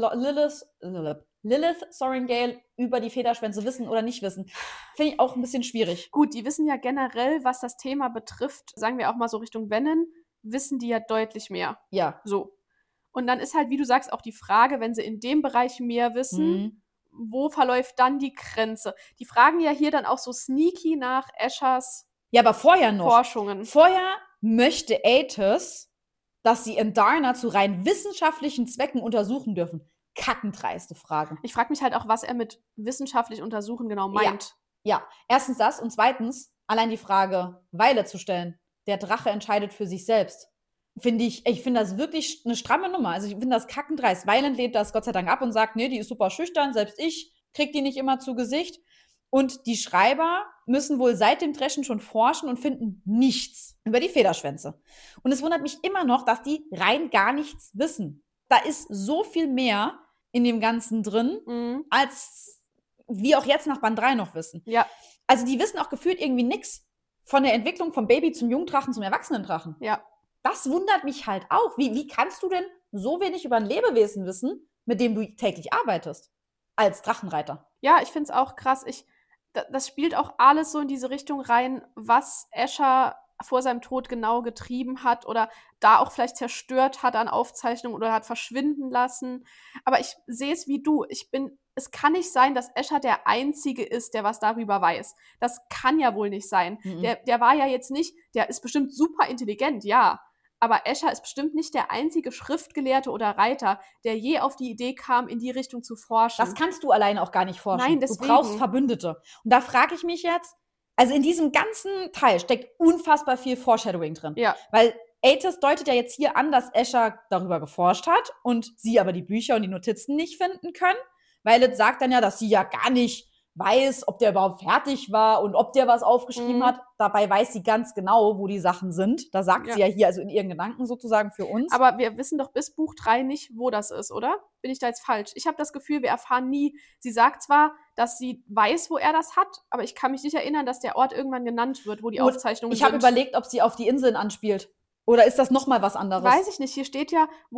Lilith Sorrengail über die Federschwänze wissen oder nicht wissen. Finde ich auch ein bisschen schwierig. Gut, die wissen ja generell, was das Thema betrifft, sagen wir auch mal so Richtung Vennen, wissen die ja deutlich mehr. Ja. So. Und dann ist halt, wie du sagst, auch die Frage, wenn sie in dem Bereich mehr wissen, wo verläuft dann die Grenze? Die fragen ja hier dann auch so sneaky nach Ashers Ja, aber vorher noch. Forschungen. Vorher möchte Atus, dass sie Indarna zu rein wissenschaftlichen Zwecken untersuchen dürfen. Kackendreiste Frage. Ich frage mich halt auch, was er mit wissenschaftlich untersuchen genau meint. Ja, erstens das und zweitens allein die Frage, Weile zu stellen. Der Drache entscheidet für sich selbst. Ich finde das wirklich eine stramme Nummer. Also ich finde das kackendreist. Violet lehnt das Gott sei Dank ab und sagt, nee, die ist super schüchtern, selbst ich krieg die nicht immer zu Gesicht. Und die Schreiber müssen wohl seit dem Dreschen schon forschen und finden nichts über die Federschwänze. Und es wundert mich immer noch, dass die rein gar nichts wissen. Da ist so viel mehr in dem Ganzen drin, als wir auch jetzt nach Band 3 noch wissen. Ja. Also die wissen auch gefühlt irgendwie nichts von der Entwicklung vom Baby zum Jungdrachen zum Erwachsenendrachen. Ja. Das wundert mich halt auch. Wie kannst du denn so wenig über ein Lebewesen wissen, mit dem du täglich arbeitest? Als Drachenreiter. Ja, ich finde es auch krass. Das spielt auch alles so in diese Richtung rein, was Escher vor seinem Tod genau getrieben hat oder da auch vielleicht zerstört hat an Aufzeichnungen oder hat verschwinden lassen. Aber ich sehe es wie du. Es kann nicht sein, dass Escher der Einzige ist, der was darüber weiß. Das kann ja wohl nicht sein. Der war ja jetzt nicht, der ist bestimmt super intelligent, ja. Aber Escher ist bestimmt nicht der einzige Schriftgelehrte oder Reiter, der je auf die Idee kam, in die Richtung zu forschen. Das kannst du alleine auch gar nicht forschen. Nein, deswegen. Du brauchst Verbündete. Und da frage ich mich jetzt, also in diesem ganzen Teil steckt unfassbar viel Foreshadowing drin. Ja. Weil Atus deutet ja jetzt hier an, dass Escher darüber geforscht hat und sie aber die Bücher und die Notizen nicht finden können. Violet sagt dann ja, dass sie ja gar nicht weiß, ob der überhaupt fertig war und ob der was aufgeschrieben hat. Dabei weiß sie ganz genau, wo die Sachen sind. Da sagt sie ja hier, also in ihren Gedanken sozusagen für uns. Aber wir wissen doch bis Buch 3 nicht, wo das ist, oder? Bin ich da jetzt falsch? Ich habe das Gefühl, wir erfahren nie. Sie sagt zwar, dass sie weiß, wo er das hat, aber ich kann mich nicht erinnern, dass der Ort irgendwann genannt wird, wo die Aufzeichnungen sind. Ich habe überlegt, ob sie auf die Inseln anspielt. Oder ist das nochmal was anderes? Weiß ich nicht. Hier steht ja, wo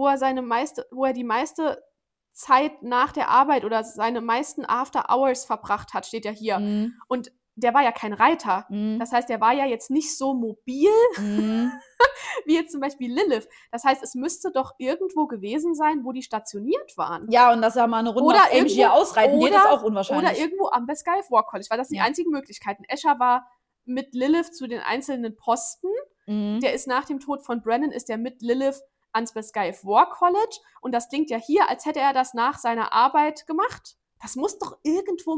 er die meiste Zeit nach der Arbeit oder seine meisten After Hours verbracht hat, steht ja hier. Und der war ja kein Reiter. Das heißt, der war ja jetzt nicht so mobil wie jetzt zum Beispiel Lilith. Das heißt, es müsste doch irgendwo gewesen sein, wo die stationiert waren. Ja, und dass er mal eine Runde Oder auf Angier ausreiten geht, ist auch unwahrscheinlich. Oder irgendwo am Beskyf War College, weil das sind die einzigen Möglichkeiten. Escher war mit Lilith zu den einzelnen Posten. Der ist nach dem Tod von Brennan, ist der mit Lilith ans Beskyf War College. Und das klingt ja hier, als hätte er das nach seiner Arbeit gemacht. Das muss doch irgendwo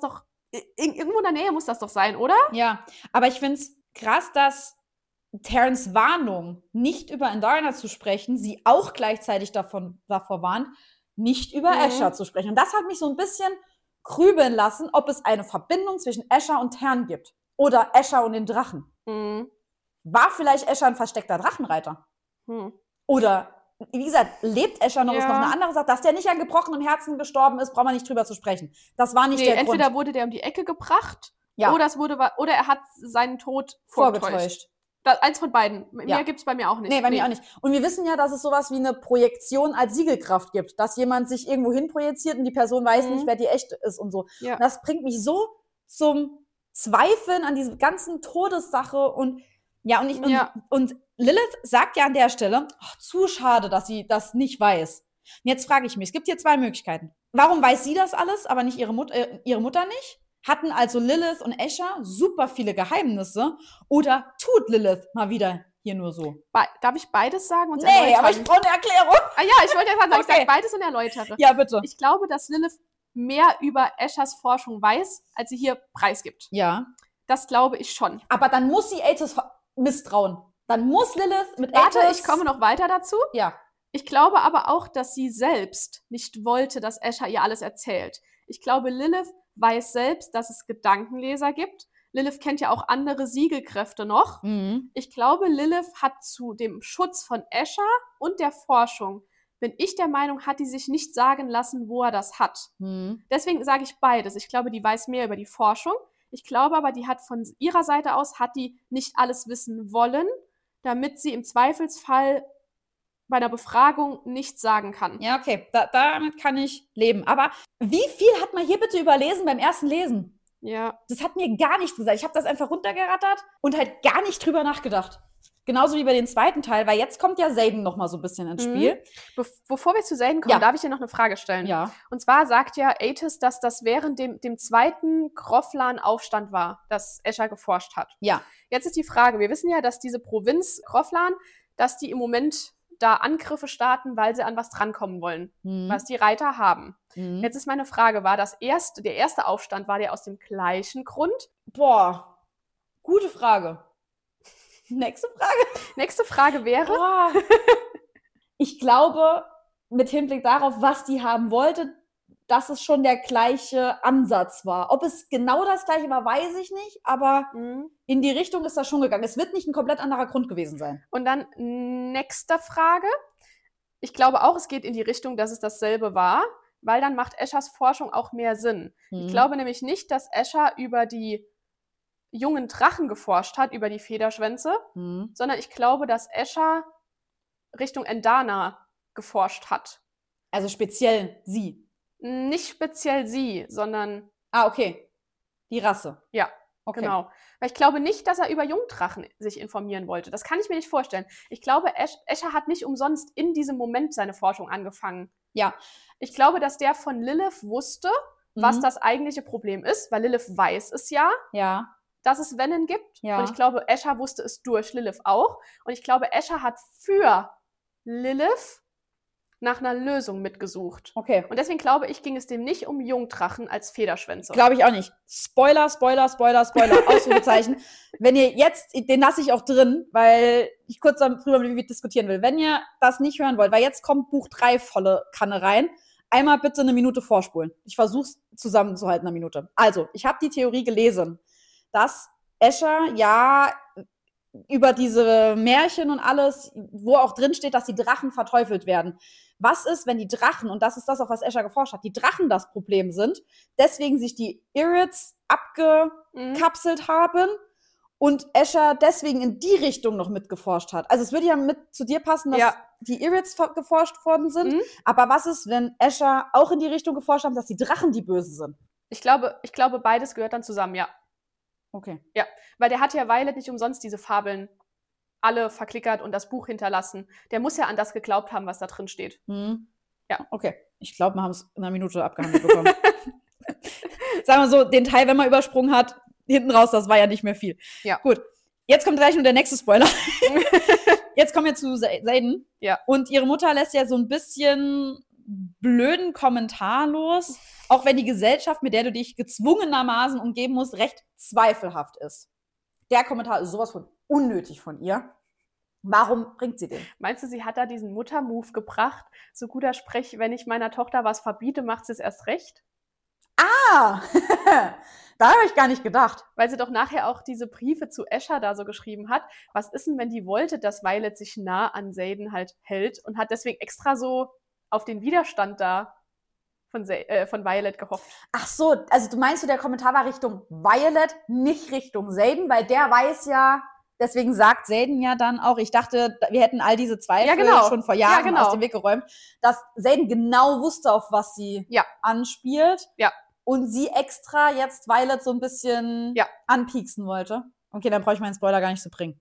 in der Nähe muss das doch sein, oder? Ja, aber ich finde es krass, dass Terrans Warnung, nicht über Indarna zu sprechen, sie auch gleichzeitig davor warnt, nicht über Escher zu sprechen. Und das hat mich so ein bisschen grübeln lassen, ob es eine Verbindung zwischen Escher und Terran gibt. Oder Escher und den Drachen. War vielleicht Escher ein versteckter Drachenreiter? Oder, wie gesagt, lebt Escher noch, ist noch eine andere Sache. Dass der nicht an gebrochenem Herzen gestorben ist, braucht man nicht drüber zu sprechen. Das war nicht der Grund. Entweder wurde der um die Ecke gebracht, oder er hat seinen Tod vorgetäuscht. Eins von beiden. Mehr gibt es bei mir auch nicht. Nee, bei mir auch nicht. Und wir wissen ja, dass es sowas wie eine Projektion als Siegelkraft gibt. Dass jemand sich irgendwo hin projiziert und die Person weiß nicht, wer die echt ist und so. Ja. Und das bringt mich so zum Zweifeln an diese ganzen Todessache und Lilith sagt ja an der Stelle, zu schade, dass sie das nicht weiß. Und jetzt frage ich mich, es gibt hier zwei Möglichkeiten. Warum weiß sie das alles, aber nicht ihre Mutter nicht? Hatten also Lilith und Escher super viele Geheimnisse? Oder tut Lilith mal wieder hier nur so? Darf ich beides sagen? Und nee, aber ich brauche eine Erklärung. Ich wollte ja sagen, ich sage beides und erläutere. Ja, bitte. Ich glaube, dass Lilith mehr über Eschers Forschung weiß, als sie hier preisgibt. Ja. Das glaube ich schon. Aber dann muss sie Atus misstrauen. Dann muss Lilith mit Atus... Warte, ich komme noch weiter dazu. Ja. Ich glaube aber auch, dass sie selbst nicht wollte, dass Escher ihr alles erzählt. Ich glaube, Lilith weiß selbst, dass es Gedankenleser gibt. Lilith kennt ja auch andere Siegelkräfte noch. Ich glaube, Lilith hat zu dem Schutz von Escher und der Forschung bin ich der Meinung, hat die sich nicht sagen lassen, wo er das hat. Hm. Deswegen sage ich beides. Ich glaube, die weiß mehr über die Forschung. Ich glaube aber, die hat von ihrer Seite aus, hat die nicht alles wissen wollen, damit sie im Zweifelsfall bei einer Befragung nichts sagen kann. Ja, okay, damit kann ich leben. Aber wie viel hat man hier bitte überlesen beim ersten Lesen? Ja. Das hat mir gar nichts gesagt. Ich habe das einfach runtergerattert und halt gar nicht drüber nachgedacht. Genauso wie bei den zweiten Teil, weil jetzt kommt ja Zayden noch mal so ein bisschen ins Spiel. Bevor wir zu Zayden kommen, Ja. darf ich dir noch eine Frage stellen. Ja. Und zwar sagt ja Atis, dass das während dem zweiten Groflan-Aufstand war, dass Escher geforscht hat. Ja. Jetzt ist die Frage, wir wissen ja, dass diese Provinz Groflan, dass die im Moment da Angriffe starten, weil sie an was drankommen wollen, was die Reiter haben. Jetzt ist meine Frage, war der erste Aufstand, war der aus dem gleichen Grund? Boah, gute Frage. Nächste Frage. Nächste Frage wäre, Boah. Ich glaube, mit Hinblick darauf, was die haben wollte, dass es schon der gleiche Ansatz war. Ob es genau das gleiche war, weiß ich nicht, aber in die Richtung ist das schon gegangen. Es wird nicht ein komplett anderer Grund gewesen sein. Und dann nächste Frage. Ich glaube auch, es geht in die Richtung, dass es dasselbe war, weil dann macht Eschers Forschung auch mehr Sinn. Ich glaube nämlich nicht, dass Escher über die jungen Drachen geforscht hat, über die Federschwänze, sondern ich glaube, dass Escher Richtung Endana geforscht hat. Also speziell sie. Nicht speziell sie, sondern... Ah, okay. Die Rasse. Ja, Okay. genau. Weil ich glaube nicht, dass er über Jungdrachen sich informieren wollte. Das kann ich mir nicht vorstellen. Ich glaube, Escher hat nicht umsonst in diesem Moment seine Forschung angefangen. Ja. Ich glaube, dass der von Lilith wusste, was das eigentliche Problem ist, weil Lilith weiß es ja, Ja. dass es Vennen gibt. Ja. Und ich glaube, Escher wusste es durch Lilith auch. Und ich glaube, Escher hat für Lilith nach einer Lösung mitgesucht. Okay. Und deswegen glaube ich, ging es dem nicht um Jungdrachen als Federschwänze. Glaube ich auch nicht. Spoiler, Spoiler, Spoiler, Spoiler, Ausrufezeichen. Wenn ihr jetzt, den lasse ich auch drin, weil ich kurz darüber mit Vivi diskutieren will. Wenn ihr das nicht hören wollt, weil jetzt kommt Buch 3 volle Kanne rein, einmal bitte eine Minute vorspulen. Ich versuche es zusammenzuhalten, eine Minute. Also, ich habe die Theorie gelesen, dass Escher ja über diese Märchen und alles, wo auch drin steht, dass die Drachen verteufelt werden. Was ist, wenn die Drachen, und das ist das, auf was Escher geforscht hat, die Drachen das Problem sind, deswegen sich die Irits abgekapselt haben und Escher deswegen in die Richtung noch mitgeforscht hat. Also es würde ja mit zu dir passen, dass die Irits geforscht worden sind, aber was ist, wenn Escher auch in die Richtung geforscht hat, dass die Drachen die Böse sind? Ich glaube, beides gehört dann zusammen, ja. Okay. Ja, weil der hat ja Violet nicht umsonst diese Fabeln alle verklickert und das Buch hinterlassen. Der muss ja an das geglaubt haben, was da drin steht. Ja. Okay. Ich glaube, wir haben es in einer Minute abgehandelt bekommen. Sagen wir so, den Teil, wenn man übersprungen hat, hinten raus, das war ja nicht mehr viel. Ja. Gut. Jetzt kommt gleich nur der nächste Spoiler. Jetzt kommen wir zu Zayden. Ja. Und ihre Mutter lässt ja so ein bisschen blöden Kommentar los, auch wenn die Gesellschaft, mit der du dich gezwungenermaßen umgeben musst, recht zweifelhaft ist. Der Kommentar ist sowas von unnötig von ihr. Warum bringt sie den? Meinst du, sie hat da diesen Mutter-Move gebracht? So guter Sprech, wenn ich meiner Tochter was verbiete, macht sie es erst recht? Ah, da habe ich gar nicht gedacht. Weil sie doch nachher auch diese Briefe zu Escher da so geschrieben hat. Was ist denn, wenn die wollte, dass Violet sich nah an Zayden halt hält und hat deswegen extra so auf den Widerstand da von Violet gehofft? Ach so, also du meinst, der Kommentar war Richtung Violet, nicht Richtung Zayden, weil der weiß ja, deswegen sagt Zayden ja dann auch, ich dachte, wir hätten all diese Zweifel schon vor Jahren aus dem Weg geräumt, dass Zayden genau wusste, auf was sie anspielt und sie extra jetzt Violet so ein bisschen anpieksen wollte. Okay, dann brauche ich meinen Spoiler gar nicht zu bringen.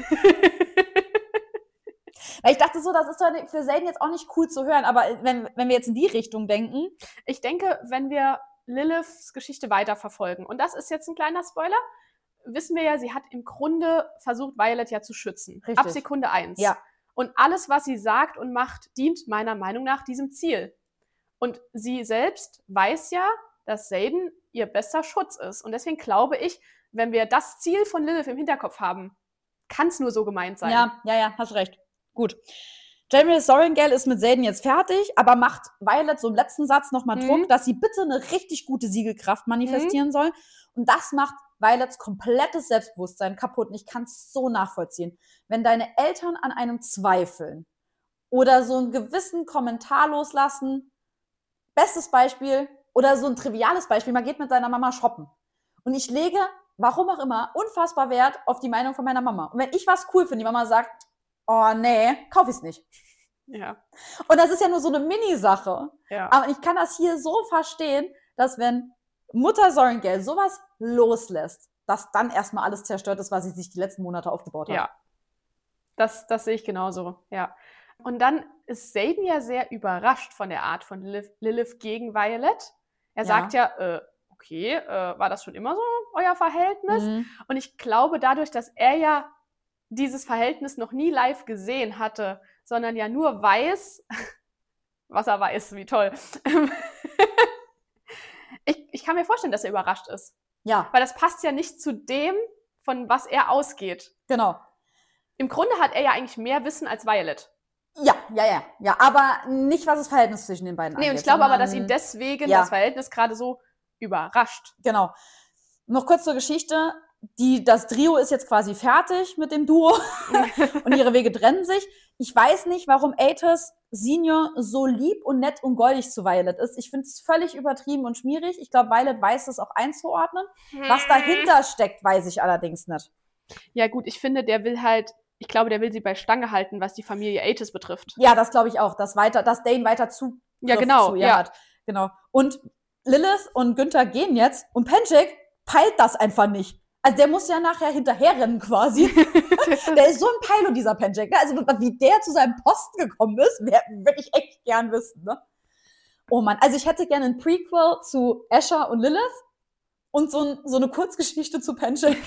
Weil ich dachte so, das ist doch für Zayden jetzt auch nicht cool zu hören, aber wenn wir jetzt in die Richtung denken. Ich denke, wenn wir Liliths Geschichte weiterverfolgen, und das ist jetzt ein kleiner Spoiler, wissen wir ja, sie hat im Grunde versucht, Violet ja zu schützen. Richtig. Ab Sekunde 1. Ja. Und alles, was sie sagt und macht, dient meiner Meinung nach diesem Ziel. Und sie selbst weiß ja, dass Zayden ihr bester Schutz ist. Und deswegen glaube ich, wenn wir das Ziel von Lilith im Hinterkopf haben, kann es nur so gemeint sein. Ja, hast recht. Gut. Jamie Sorrentgale ist mit Zayden jetzt fertig, aber macht Violet so im letzten Satz nochmal Druck, dass sie bitte eine richtig gute Siegelkraft manifestieren soll. Und das macht Violets komplettes Selbstbewusstsein kaputt. Und ich kann es so nachvollziehen. Wenn deine Eltern an einem zweifeln oder so einen gewissen Kommentar loslassen. Bestes Beispiel oder so ein triviales Beispiel, man geht mit seiner Mama shoppen und ich lege, warum auch immer, unfassbar Wert auf die Meinung von meiner Mama. Und wenn ich was cool finde, die Mama sagt, oh nee, kauf ich's nicht. Ja. Und das ist ja nur so eine Mini-Sache. Ja. Aber ich kann das hier so verstehen, dass wenn Mutter Sorrentgel sowas loslässt, dass dann erstmal alles zerstört ist, was sie sich die letzten Monate aufgebaut hat. Ja. Das sehe ich genauso, ja. Und dann ist Xaden ja sehr überrascht von der Art von Lilith gegen Violet. Er sagt ja, okay, war das schon immer so euer Verhältnis? Mhm. Und ich glaube, dadurch, dass er ja dieses Verhältnis noch nie live gesehen hatte, sondern ja nur weiß, was er weiß, wie toll. Ich kann mir vorstellen, dass er überrascht ist. Ja, Weil das passt ja nicht zu dem, von was er ausgeht. genau. Im Grunde hat er ja eigentlich mehr Wissen als Violet. Ja, aber nicht, was das Verhältnis zwischen den beiden Nee, angeht. und ich glaube aber, sondern- dass ihn deswegen ja. das Verhältnis gerade so überrascht. Genau. Noch kurz zur Geschichte. Das Trio ist jetzt quasi fertig mit dem Duo und ihre Wege trennen sich. Ich weiß nicht, warum Aetius Senior so lieb und nett und goldig zu Violet ist. Ich finde es völlig übertrieben und schmierig. Ich glaube, Violet weiß es auch einzuordnen. Was dahinter steckt, weiß ich allerdings nicht. Ja gut, ich finde, der will sie bei Stange halten, was die Familie Aetius betrifft. Ja, das glaube ich auch, dass Dane weiter Zugriff Ja, genau, zu ihr ja. hat. Genau. Und Lilith und Günther gehen jetzt und Penchik peilt das einfach nicht. Also der muss ja nachher hinterherrennen quasi. Der ist so ein Peilo, dieser Penchik. Ne? Also wie der zu seinem Posten gekommen ist, würde ich echt gern wissen. Ne? Oh Mann, also ich hätte gerne ein Prequel zu Asher und Lilith und so eine Kurzgeschichte zu Penchik.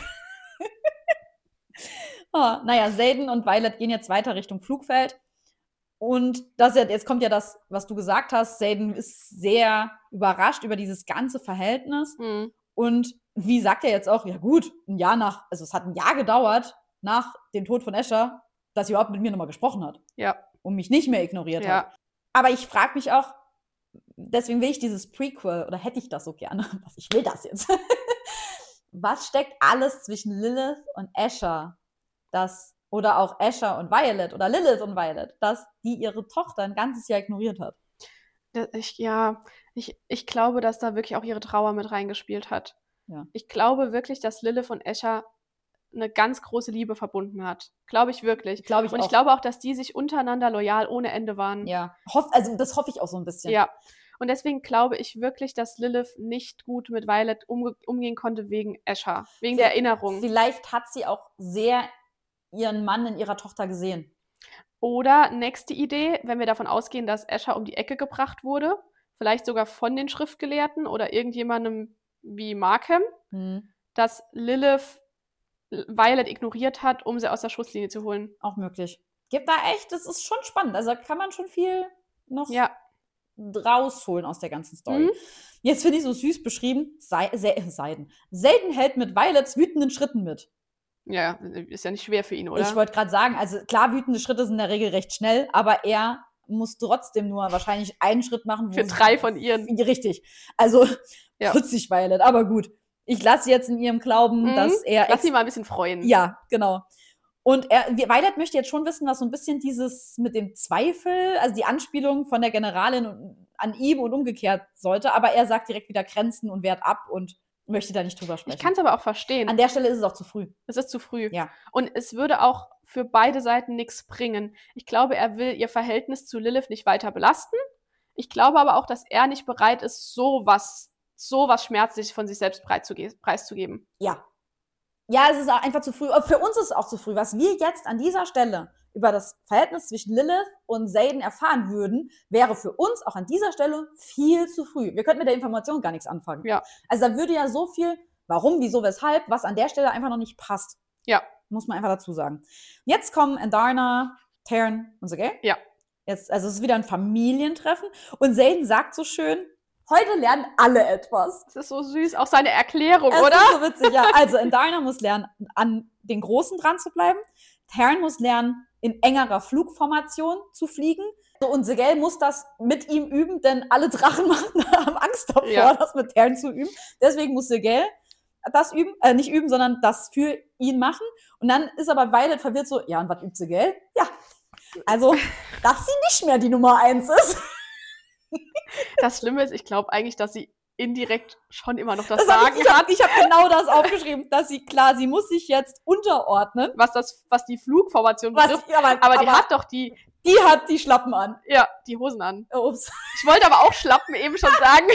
Naja, Xaden und Violet gehen jetzt weiter Richtung Flugfeld. Und jetzt kommt ja das, was du gesagt hast. Xaden ist sehr überrascht über dieses ganze Verhältnis. Mhm. Und wie sagt er jetzt auch, ja gut, es hat ein Jahr gedauert nach dem Tod von Asher, dass sie überhaupt mit mir nochmal gesprochen hat. Ja. Und mich nicht mehr ignoriert Ja. hat. Aber ich frage mich auch, deswegen will ich dieses Prequel, oder hätte ich das so gerne, ich will das jetzt. Was steckt alles zwischen Lilith und Asher, oder auch Asher und Violet oder Lilith und Violet, dass die ihre Tochter ein ganzes Jahr ignoriert hat? Ich glaube, dass da wirklich auch ihre Trauer mit reingespielt hat. Ja. Ich glaube wirklich, dass Lilith und Asher eine ganz große Liebe verbunden hat. Glaube ich wirklich. Glaube ich Und auch. ich glaube auch, dass die sich untereinander loyal ohne Ende waren. Ja, also das hoffe ich auch so ein bisschen. Ja. Und deswegen glaube ich wirklich, dass Lilith nicht gut mit Violet umgehen konnte wegen Asher, wegen der Erinnerung. Vielleicht hat sie auch sehr ihren Mann in ihrer Tochter gesehen. Oder nächste Idee, wenn wir davon ausgehen, dass Asher um die Ecke gebracht wurde, vielleicht sogar von den Schriftgelehrten oder irgendjemandem wie Markham, dass Lilith Violet ignoriert hat, um sie aus der Schusslinie zu holen. Auch möglich. Gibt da echt, das ist schon spannend. Also da kann man schon viel noch rausholen aus der ganzen Story. Jetzt finde ich so süß beschrieben, Xaden hält mit Violets wütenden Schritten mit. Ja, ist ja nicht schwer für ihn, oder? Ich wollte gerade sagen, also klar, wütende Schritte sind in der Regel recht schnell, aber er muss trotzdem nur wahrscheinlich einen Schritt machen. Für 3 von ihren. Richtig. Also putzig Violet, aber gut. Ich lasse sie jetzt in ihrem Glauben, dass er... Lass sie mal ein bisschen freuen. Ja, genau. Und Violet möchte jetzt schon wissen, was so ein bisschen dieses mit dem Zweifel, also die Anspielung von der Generalin an ihm und umgekehrt sollte, aber er sagt direkt wieder Grenzen und wehrt ab und möchte da nicht drüber sprechen. Ich kann es aber auch verstehen. An der Stelle ist es auch zu früh. Es ist zu früh. Ja. Und es würde auch für beide Seiten nichts bringen. Ich glaube, er will ihr Verhältnis zu Lilith nicht weiter belasten. Ich glaube aber auch, dass er nicht bereit ist, sowas schmerzlich von sich selbst preiszugeben. Ja. Ja, es ist auch einfach zu früh. Für uns ist es auch zu früh. Was wir jetzt an dieser Stelle über das Verhältnis zwischen Lilith und Xaden erfahren würden, wäre für uns auch an dieser Stelle viel zu früh. Wir könnten mit der Information gar nichts anfangen. Ja. Also da würde ja so viel, warum, wieso, weshalb, was an der Stelle einfach noch nicht passt. Ja. Muss man einfach dazu sagen. Jetzt kommen Andarna, Taryn und Sergei. Ja. Also es ist wieder ein Familientreffen. Und Xaden sagt so schön, heute lernen alle etwas. Das ist so süß, auch seine Erklärung, Es oder? ist so witzig, ja. Also Andarna muss lernen, an den Großen dran zu bleiben. Taryn muss lernen, in engerer Flugformation zu fliegen. Und Sergei muss das mit ihm üben, denn alle Drachen haben Angst davor, das mit Taryn zu üben. Deswegen muss Sergei das üben, nicht üben, sondern das für ihn machen. Und dann ist aber Violet verwirrt so, ja, und was übt Sergei? Ja, Also, dass sie nicht mehr die Nummer 1 ist. Das Schlimme ist, ich glaube eigentlich, dass sie indirekt schon immer noch das Sagen hat. Ich hab genau das aufgeschrieben, dass sie muss sich jetzt unterordnen. Was die Flugformation betrifft. Aber die hat doch die hat die Schlappen an. Ja, die Hosen an. Ups. Ich wollte aber auch Schlappen eben schon sagen.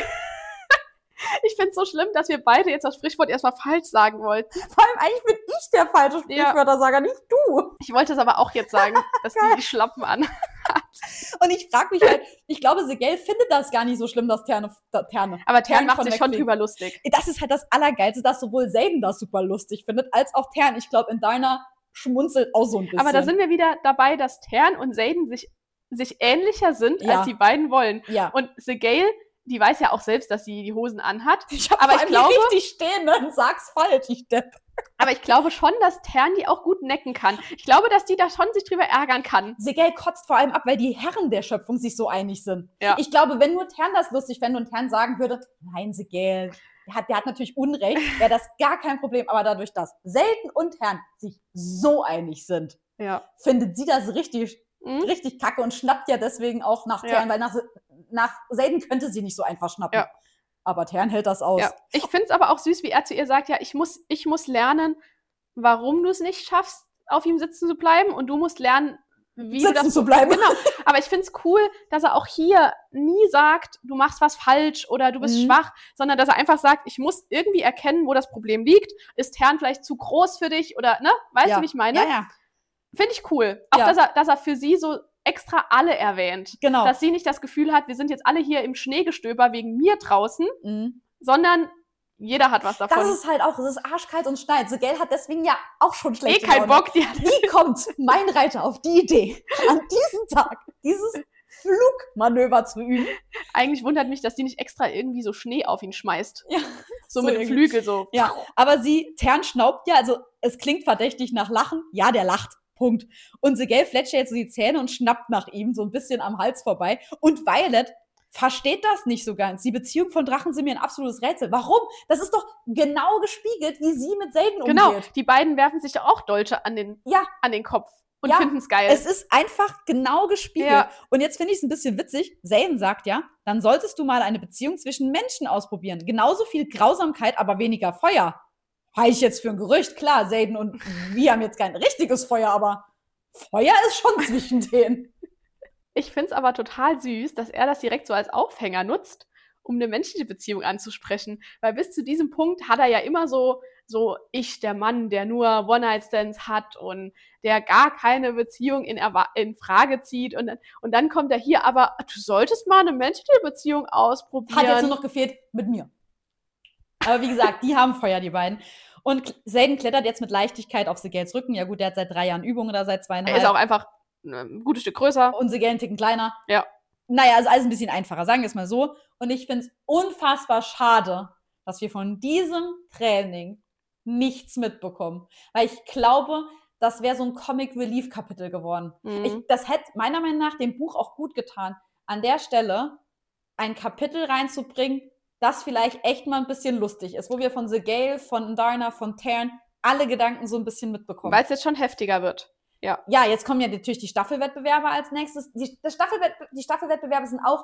Ich finde es so schlimm, dass wir beide jetzt das Sprichwort erstmal falsch sagen wollten. Vor allem eigentlich bin ich der falsche Sprichwörtersager, nicht du. Ich wollte es aber auch jetzt sagen, dass die Schlappen an hat. Und ich frage mich halt, ich glaube, Segel findet das gar nicht so schlimm, dass Terne. Aber Tern macht sich schon drüber lustig. Das ist halt das Allergeilste, dass sowohl Xaden das super lustig findet, als auch Tern. Ich glaube, in deiner schmunzelt auch so ein bisschen. Aber da sind wir wieder dabei, dass Tern und Xaden sich ähnlicher sind, als die beiden wollen. Ja. Und Segel, die weiß ja auch selbst, dass sie die Hosen anhat. Ich glaube, richtig stehen, ne? Sag's falsch, ich Depp. Aber ich glaube schon, dass Tern die auch gut necken kann. Ich glaube, dass die da schon sich drüber ärgern kann. Segel kotzt vor allem ab, weil die Herren der Schöpfung sich so einig sind. Ja. Ich glaube, wenn nur Tern das lustig fände und Tern sagen würde, nein, Segel, der hat natürlich Unrecht, wäre das gar kein Problem. Aber dadurch, dass Xaden und Tern sich so einig sind, findet sie das richtig kacke und schnappt ja deswegen auch nach Tern, weil nach Xaden könnte sie nicht so einfach schnappen. Ja. Aber Tern hält das aus. Ja. Ich finde es aber auch süß, wie er zu ihr sagt, ja, ich muss lernen, warum du es nicht schaffst, auf ihm sitzen zu bleiben, und du musst lernen, wie sitzen du das zu bleiben. Genau. Aber ich finde es cool, dass er auch hier nie sagt, du machst was falsch oder du bist schwach, sondern dass er einfach sagt, ich muss irgendwie erkennen, wo das Problem liegt. Ist Tern vielleicht zu groß für dich oder, ne? Weißt du, wie ich meine? Ja. Finde ich cool. Auch, dass er für sie so extra alle erwähnt. Genau. Dass sie nicht das Gefühl hat, wir sind jetzt alle hier im Schneegestöber wegen mir draußen, sondern jeder hat was davon. Das ist halt auch, es ist arschkalt und schneit. Segel hat deswegen ja auch schon schlechte keinen Bock. Wie kommt mein Reiter auf die Idee, an diesem Tag dieses Flugmanöver zu üben? Eigentlich wundert mich, dass die nicht extra irgendwie so Schnee auf ihn schmeißt. Ja, so mit dem Flügel so. Ja, aber Tern schnaubt ja, also es klingt verdächtig nach Lachen. Ja, der lacht. Punkt. Und Segel fletscht jetzt so die Zähne und schnappt nach ihm so ein bisschen am Hals vorbei. Und Violet versteht das nicht so ganz. Die Beziehung von Drachen sind mir ein absolutes Rätsel. Warum? Das ist doch genau gespiegelt, wie sie mit Xaden umgeht. Genau, die beiden werfen sich doch auch Dolche an den Kopf und finden es geil. Es ist einfach genau gespiegelt. Ja. Und jetzt finde ich es ein bisschen witzig. Xaden sagt ja, dann solltest du mal eine Beziehung zwischen Menschen ausprobieren. Genauso viel Grausamkeit, aber weniger Feuer. Halte ich jetzt für ein Gerücht. Klar, Xaden und wir haben jetzt kein richtiges Feuer, aber Feuer ist schon zwischen denen. Ich finde es aber total süß, dass er das direkt so als Aufhänger nutzt, um eine menschliche Beziehung anzusprechen. Weil bis zu diesem Punkt hat er ja immer so ich, der Mann, der nur One-Night-Stands hat und der gar keine Beziehung in Frage zieht. Und dann kommt er hier, aber du solltest mal eine menschliche Beziehung ausprobieren. Hat jetzt nur noch gefehlt mit mir. Aber wie gesagt, die haben Feuer, die beiden. Und Xaden klettert jetzt mit Leichtigkeit auf Segels Rücken. Ja gut, der hat seit 3 Jahren Übung oder seit 2,5. Er ist auch einfach ein gutes Stück größer. Und Segel ein Ticken kleiner. Ja. Naja, also alles ein bisschen einfacher, sagen wir es mal so. Und ich finde es unfassbar schade, dass wir von diesem Training nichts mitbekommen. Weil ich glaube, das wäre so ein Comic-Relief-Kapitel geworden. Das hätte meiner Meinung nach dem Buch auch gut getan, an der Stelle ein Kapitel reinzubringen, das vielleicht echt mal ein bisschen lustig ist, wo wir von Segel, von Darna, von Tern alle Gedanken so ein bisschen mitbekommen. Weil es jetzt schon heftiger wird. Ja, jetzt kommen ja natürlich die Staffelwettbewerbe als nächstes. Die Staffelwettbewerbe sind auch,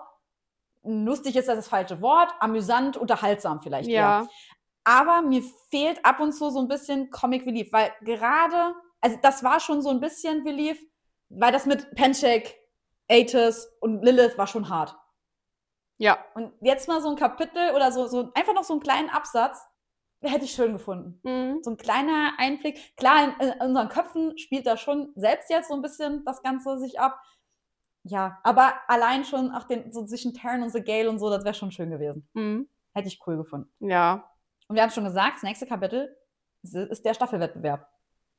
lustig ist das falsche Wort, amüsant, unterhaltsam vielleicht. Ja. Aber mir fehlt ab und zu so ein bisschen Comic Relief, weil gerade, also das war schon so ein bisschen Relief, weil das mit Penchek, Atis und Lilith war schon hart. Ja. Und jetzt mal so ein Kapitel oder so einfach noch so einen kleinen Absatz, hätte ich schön gefunden. So ein kleiner Einblick. Klar, in unseren Köpfen spielt da schon selbst jetzt so ein bisschen das Ganze sich ab. Ja, aber allein schon so zwischen Tern und Segel und so, das wäre schon schön gewesen. Hätte ich cool gefunden. Ja. Und wir haben schon gesagt, das nächste Kapitel ist der Staffelwettbewerb.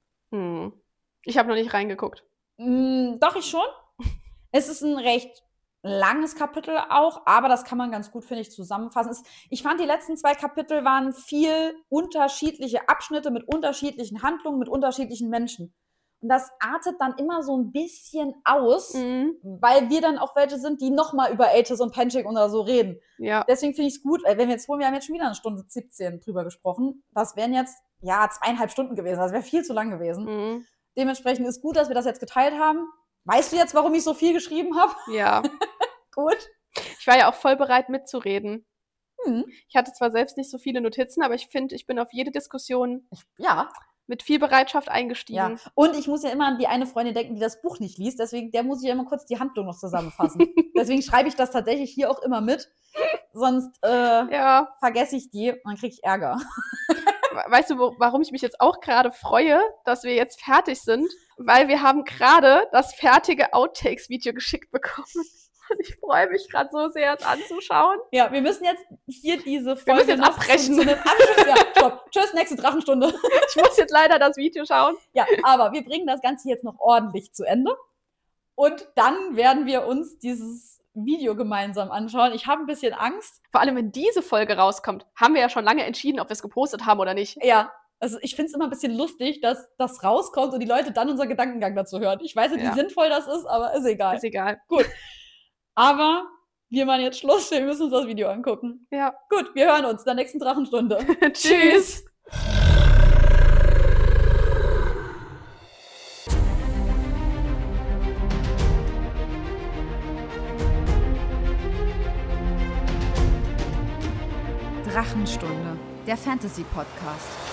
Ich habe noch nicht reingeguckt. Doch, ich schon. Es ist ein recht langes Kapitel auch, aber das kann man ganz gut, finde ich, zusammenfassen. Ich fand, die letzten 2 Kapitel waren viel unterschiedliche Abschnitte mit unterschiedlichen Handlungen, mit unterschiedlichen Menschen. Und das artet dann immer so ein bisschen aus, weil wir dann auch welche sind, die nochmal über Atis und Penchek oder so reden. Ja. Deswegen finde ich es gut, wenn wir haben jetzt schon wieder 1:17 drüber gesprochen. Das wären jetzt, 2,5 Stunden gewesen. Das wäre viel zu lang gewesen. Dementsprechend ist gut, dass wir das jetzt geteilt haben. Weißt du jetzt, warum ich so viel geschrieben habe? Ja. Gut. Ich war ja auch voll bereit mitzureden. Hm. Ich hatte zwar selbst nicht so viele Notizen, aber ich finde, ich bin auf jede Diskussion Ja. mit viel Bereitschaft Ja. eingestiegen. Und ich muss ja immer an die eine Freundin denken, die das Buch nicht liest. Deswegen, der muss ich ja immer kurz die Handlung noch zusammenfassen. Deswegen schreibe ich das tatsächlich hier auch immer mit. Sonst Ja. vergesse ich die und dann kriege ich Ärger. Weißt du, warum ich mich jetzt auch gerade freue, dass wir jetzt fertig sind? Weil wir haben gerade das fertige Outtakes-Video geschickt bekommen. Und ich freue mich gerade so sehr, es anzuschauen. Ja, wir müssen jetzt hier diese Folge Wir müssen jetzt noch abbrechen. zu einem Abschluss. Ja, stopp. Tschüss, nächste Drachenstunde. Ich muss jetzt leider das Video schauen. Ja, aber wir bringen das Ganze jetzt noch ordentlich zu Ende. Und dann werden wir uns dieses Video gemeinsam anschauen. Ich habe ein bisschen Angst. Vor allem, wenn diese Folge rauskommt, haben wir ja schon lange entschieden, ob wir es gepostet haben oder nicht. Ja, also ich finde es immer ein bisschen lustig, dass das rauskommt und die Leute dann unseren Gedankengang dazu hören. Ich weiß nicht, Ja. wie sinnvoll das ist, aber ist egal. Ist egal. Aber wir machen jetzt Schluss. Wir müssen uns das Video angucken. Ja. Gut, wir hören uns in der nächsten Drachenstunde. Tschüss. Drachenstunde, der Fantasy-Podcast.